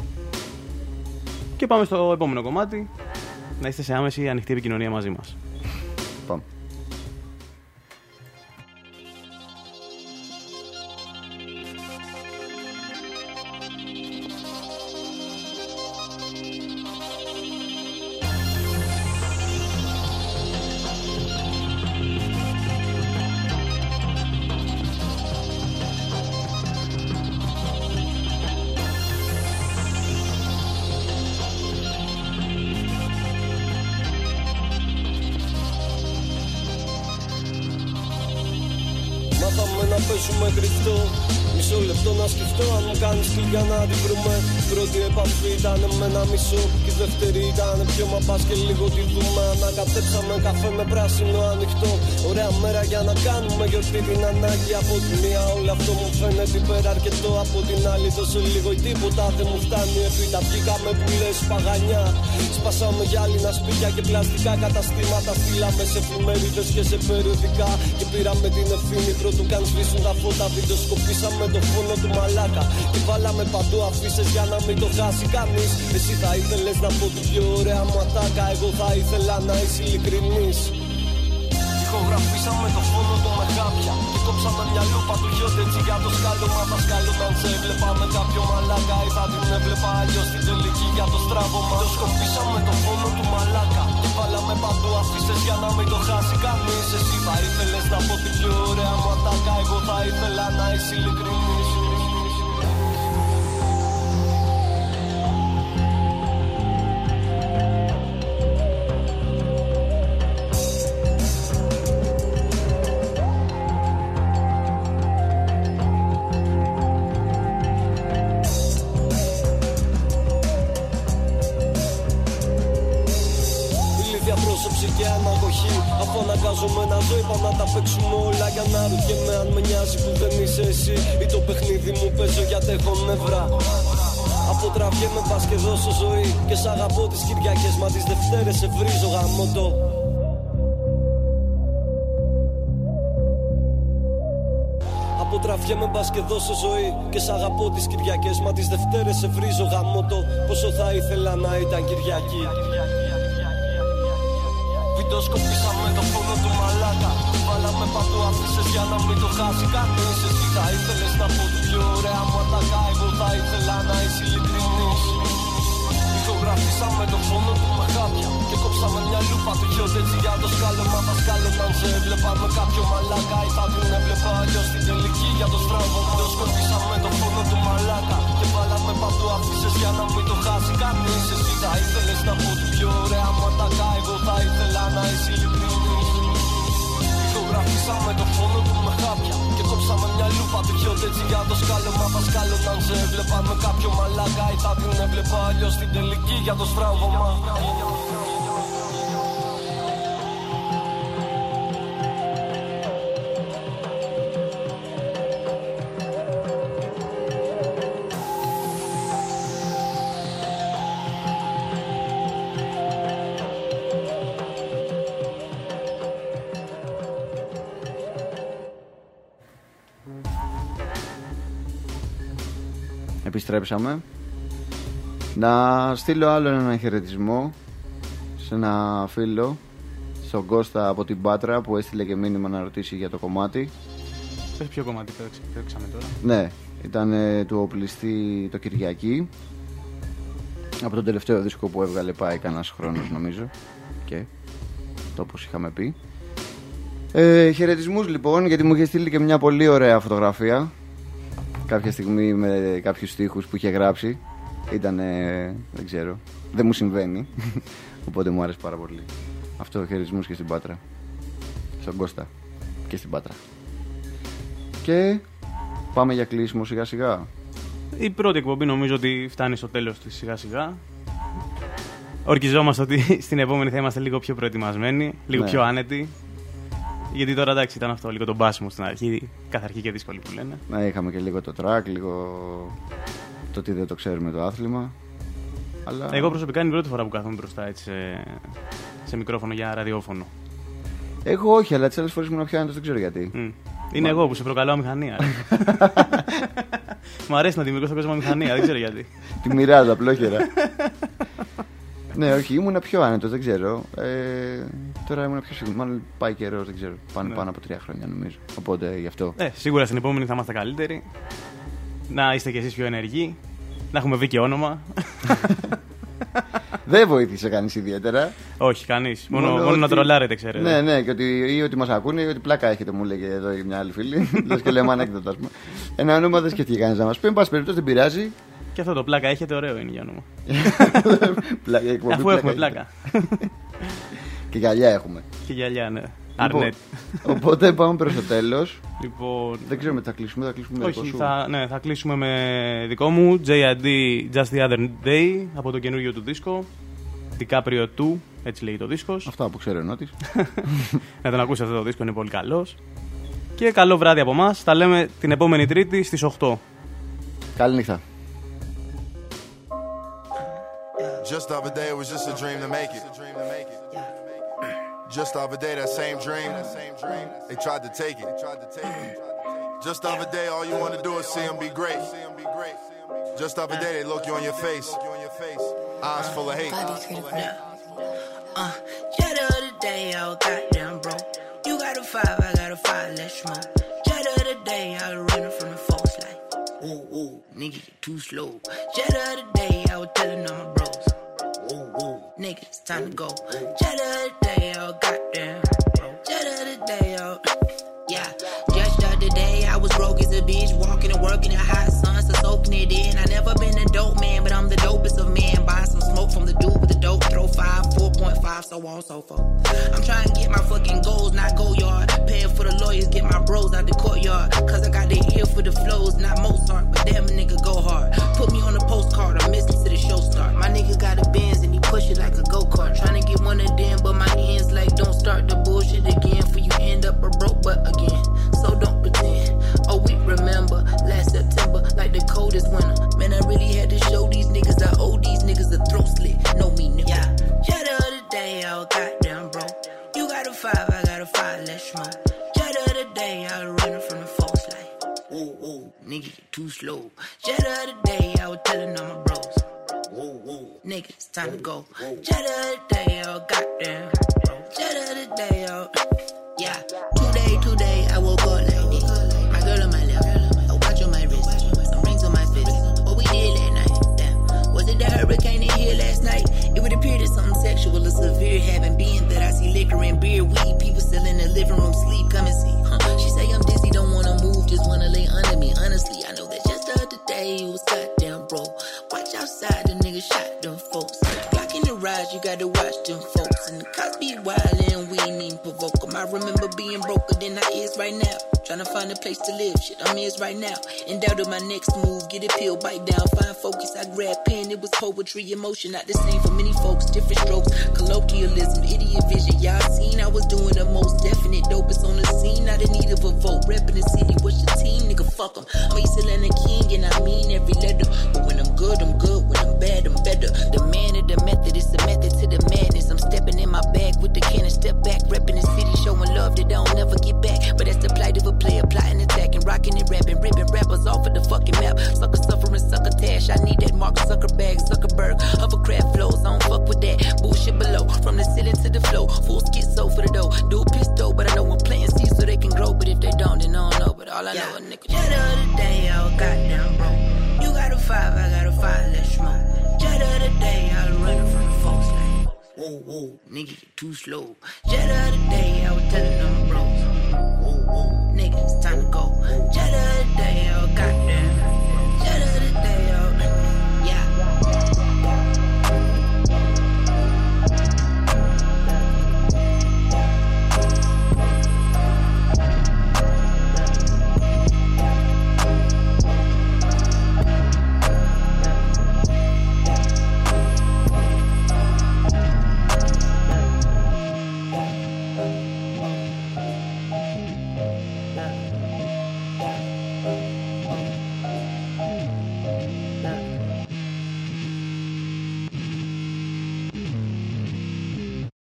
Και πάμε στο επόμενο κομμάτι. Να είστε σε άμεση ανοιχτή επικοινωνία μαζί μας. Πάμε. Μάθαμε να παίζουμε κρυφτό. Μισό λεπτό να σκεφτώ αν μου κάνεις κλικ να την βρούμε. Πρώτη επαφή ήταν με ένα μισό. Και η δεύτερη ήταν πιο μα πας και λίγο τη δούμε. Ανακατέψαμε καφέ με πράσινο ανοιχτό. Ωραία μέρα για να κάνουμε γιορτή την ανάγκη. Από τη μία όλο αυτό μου φαίνεται υπεραρκετό. Από την άλλη τόσο λίγο ή τίποτα δεν μου φτάνει. Επίτα βγήκαμε που λες παγανιά. Σπάσαμε γυάλινα σπίτια και πλαστικά καταστήματα. Στείλαμε σε εφημερίδες και σε περιοδικά. Και πήραμε την ευθύνη πρώτου καν σβήσουν τα φώτα. Βιντεοσκοπήσαμε το φόνο του μαλάκα. Και βάλαμε παντού αφήσεις για να μην το χάσει κανείς. Εσύ θα ήθελες να πω την πιο ωραία μου ατάκα. Εγώ θα ήθελα να είσαι ειλικρινής. Ηχογραφήσαμε το φόνο του με χάπια. Και κόψαμε μια λούπα του χιόντε έτσι για το σκάλωμα. Θα σκάλωμα αν σε έβλεπα με κάποιο μαλάκα. Ή θα την έβλεπα αλλιώς στην τελική για το στράβωμα. Το σκοπήσαμε το φόνο του μαλάκα. Και βάλαμε παντού αφήσεις για να μην το χάσει κανείς. Εσύ θα ήθελες να πω την πιο ωραία μου ατάκα. Εγώ θα ήθελα να είσαι ειλικρινής. νιώθω αναγκάζομαι να ζω. Είπα να τα παίξουμε όλα για να ρωτιέμαι αν με νοιάζει που δεν είσαι εσύ. Ή το παιχνίδι μου παίζω γιατί έχω νεύρα. Αποτραβιέμαι πας και δώσω ζωή. Και σ' αγαπώ τις Κυριακές μα τις Δευτέρες σε βρίζω γαμώτο. Αποτραβιέμαι μπας και δώσω ζωή. Και σ' αγαπώ τις Κυριακές μα τις Δευτέρες σε βρίζω γαμώτο. Πόσο θα ήθελα να ήταν Κυριακή. Βιντεοσκοπήσαμε το φόνο του μαλάκα. Βάλαμε παντού αφήσεις για να μην το χάσει κανείς. Εσύ θα ήθελες να πω την πιο ωραία μου ατακά. Εγώ θα ήθελα να είσαι ειλικρινής. Ηχογραφήσαμε το φόνο του με χάπια. Και κόψαμε μια λούπα του χιόντ έτσι για το σκάλωμα. Θα σκάλωναν σε έβλεπα με κάποιο μαλάκα. Ή θα την έβλεπα αλλιώς στην τελική για το στράβο. Βιντεοσκοπήσαμε το φόνο του μαλάκα. Και βάλαμε παντού αφήσεις για να μην το χάσει κανείς. Εσύ θα ήθελες να πω την πιο ωραία μου ατακά. Εγώ θα ήθελα να είσαι ειλικρινής. Ηχογραφήσαμε το φόνο του με χάπια. Και κόψαμε μια λούπα του χιόντ έτσι για το σκάλωμα. Θα σκάλωναν σε έβλεπα με κάποιο μαλάκα. Ή θα την έβλεπα αλλιώς στην τελική για το στράβωμα. Επιστρέψαμε. Να στείλω άλλο ένα χαιρετισμό σε ένα φίλο, στον Κώστα από την Πάτρα, που έστειλε και μήνυμα να ρωτήσει για το κομμάτι. Όχι ποιο κομμάτι παίξαμε τώρα. Ναι, ήταν ε, του οπλιστή το Κυριακή. Από τον τελευταίο δίσκο που έβγαλε πάει κανένας χρόνος νομίζω. Και το όπως είχαμε πει. ε, Χαιρετισμούς λοιπόν, γιατί μου είχε στείλει και μια πολύ ωραία φωτογραφία κάποια στιγμή με κάποιους στίχους που είχε γράψει. Ήτανε, δεν ξέρω, δεν μου συμβαίνει. Οπότε μου άρεσε πάρα πολύ. Αυτό, χαιρετισμούς και στην Πάτρα. Στον Κώστα και στην Πάτρα. Και πάμε για κλείσιμο σιγά σιγά. Η πρώτη εκπομπή νομίζω ότι φτάνει στο τέλος της σιγά σιγά. Ορκιζόμαστε ότι στην επόμενη θα είμαστε λίγο πιο προετοιμασμένοι, λίγο ναι. πιο άνετοι. Γιατί τώρα εντάξει ήταν αυτό, λίγο το μπάσιμο στην αρχή, καθαρχή και δύσκολη που λένε. Ναι, είχαμε και λίγο το track, λίγο το ότι δεν το ξέρουμε το άθλημα. Αλλά... Εγώ προσωπικά είναι η πρώτη φορά που κάθομαι μπροστά έτσι σε, σε μικρόφωνο για ραδιόφωνο. Εγώ όχι, αλλά τις άλλες φορές ήμουν πιο άνετος, δεν ξέρω γιατί. Mm. Είναι Μα... εγώ που σε προκαλώ αμηχανία. Μου αρέσει να δημιουργώ στον κόσμο αμηχανία, δεν ξέρω γιατί. Τη μοιράζω απλόχερα. Ναι, όχι, ήμουν πιο άνετος, δεν ξέρω. Ε, τώρα ήμουν πιο σίγουρος. Μάλλον πάει καιρός, δεν ξέρω. Πάνε ναι. πάνω από τρία χρόνια νομίζω. Οπότε γι' αυτό. Ε, σίγουρα στην επόμενη θα είμαστε καλύτεροι. Να είστε κι εσείς πιο ενεργοί. Να έχουμε βρει και όνομα. Δεν βοήθησε κανείς ιδιαίτερα. Όχι, κανείς. Μόνο, μόνο, μόνο ότι... να τρολάρετε, ξέρετε. Ναι, ναι, και ότι, ή ότι μας ακούνε ή ότι πλάκα έχετε, μου λέγε εδώ μια άλλη φίλη. Λες και λέμε ανέκδοτο, ας πούμε. Ένα όνομα δεν σκεφτεί κανείς να μας πει. Εν πάση περιπτώσει δεν πειράζει. Και αυτό το πλάκα έχετε, ωραίο είναι για όνομα. Πλάκα, εκπομπή, αφού πλάκα έχουμε πλάκα. Και γυαλιά έχουμε. Και γυαλιά, ναι. Λοιπόν, Αρνέτ. Οπότε πάμε προς το τέλος. Λοιπόν, δεν ξέρουμε, θα κλείσουμε, θα κλείσουμε με όχι, δικό σου. Θα, ναι, θα κλείσουμε με δικό μου, τζέι αρ ντι Just the Other Day, από το καινούργιο του δίσκο. DiCaprio δύο, έτσι λέγει το δίσκος. Αυτά που ξέρω ενώτης. Να τον ακούσει αυτό το δίσκο, είναι πολύ καλός. Και καλό βράδυ από εμάς. Τα λέμε την επόμενη Τρίτη στις οκτώ. Καλή νύχτα. Just the other day, it was just a dream to make it. Just the other day, that same dream, they tried to take it. Just the other day, all you want to do is see them be great. Just the other day, they look you on your face, eyes full of hate. Uh, just the other day, I was goddamn broke. You got a five, I got a five, let's smoke. Just the other day, I was running from the folks like, ooh, ooh, nigga, you too slow. Just the other day, I was telling all my bros, ooh, ooh, nigga, it's time to go. Just the other day, I was goddamn broke. Just the other day, I was, yeah. Just the other day, I was broke as a bitch, walking and working in hot sun, so soaking it in. I never been a dope man, but I'm the dopest of men. Buying some smoke from the dude with the dope, throw five, four point five, so on, so forth. I'm trying to get my fucking goals, not go yard. Paying for the lawyers, get my bros out the courtyard. Cause I got the ear for the flows, not Mozart, but damn a nigga go hard. Put me on a postcard, I'm missing to the show start. My nigga got a Benz and he push it like a go-kart. Trying to get one of them, but my ends like don't start the bullshit whoa, nigga, you too slow. Just the other day, I was telling all my bros. Whoa, whoa, nigga, it's time to go. Just the other day, oh, goddamn. Just the other day, oh, yeah. Today, today, I woke up like this. My girl on my left, a watch on my wrist, some rings on my fist. What we did last night, damn. Was it the hurricane in here last night? It would appear that something sexual or severe having been that I see liquor and beer, weed, people still in the living room, sleep, come and see. Huh. She say I'm dizzy, don't wanna move, just wanna lay under me. Honestly, I know that just the other day it was goddamn bro. Watch outside, the nigga shot them folks. Blocking the rise, you gotta watch them folks. And the cops be wild and we ain't even provoke them. I remember being broker than I is right now. Tryna find a place to live, shit, I'm is right now. In doubt of my next move, get a pill, bite down, find focus. I grab pen, it was poetry, emotion, not the same for many folks. Different strokes, colloquialism, idiot vision. Y'all seen I was doing the most definite dopest on the scene. Not in need of a vote, reppin' the city. What's your team, nigga? Fuck 'em. I'm East Atlanta king and I mean every letter. But when I'm good, I'm good. When I'm bad, I'm better. The man of the method is the method to the madness. I'm stepping in my bag with the cannon, step back, reppin' the city, showing love that I'll never get back. But that's the plight of a player, plotting, attacking, rocking and rapping, ripping rappers off of the fucking map. Sucker suffering, sucker tash. I need that Mark Zuckerberg, Zuckerberg, hovercraft flows. I don't fuck with that bullshit below. From the ceiling to the floor, full schizo for the dough. Do a pistol, but I know I'm planting seeds so they can grow. But if they don't, then I don't know. But all I yeah. know is nigga. Just the other day, I was goddamn broke. You got a five, I got a five, let's smoke. Just the other day, I was running from the folks like, whoa, whoa, nigga, you too slow. Just the other day, I was telling them bros, whoa, whoa, nigga,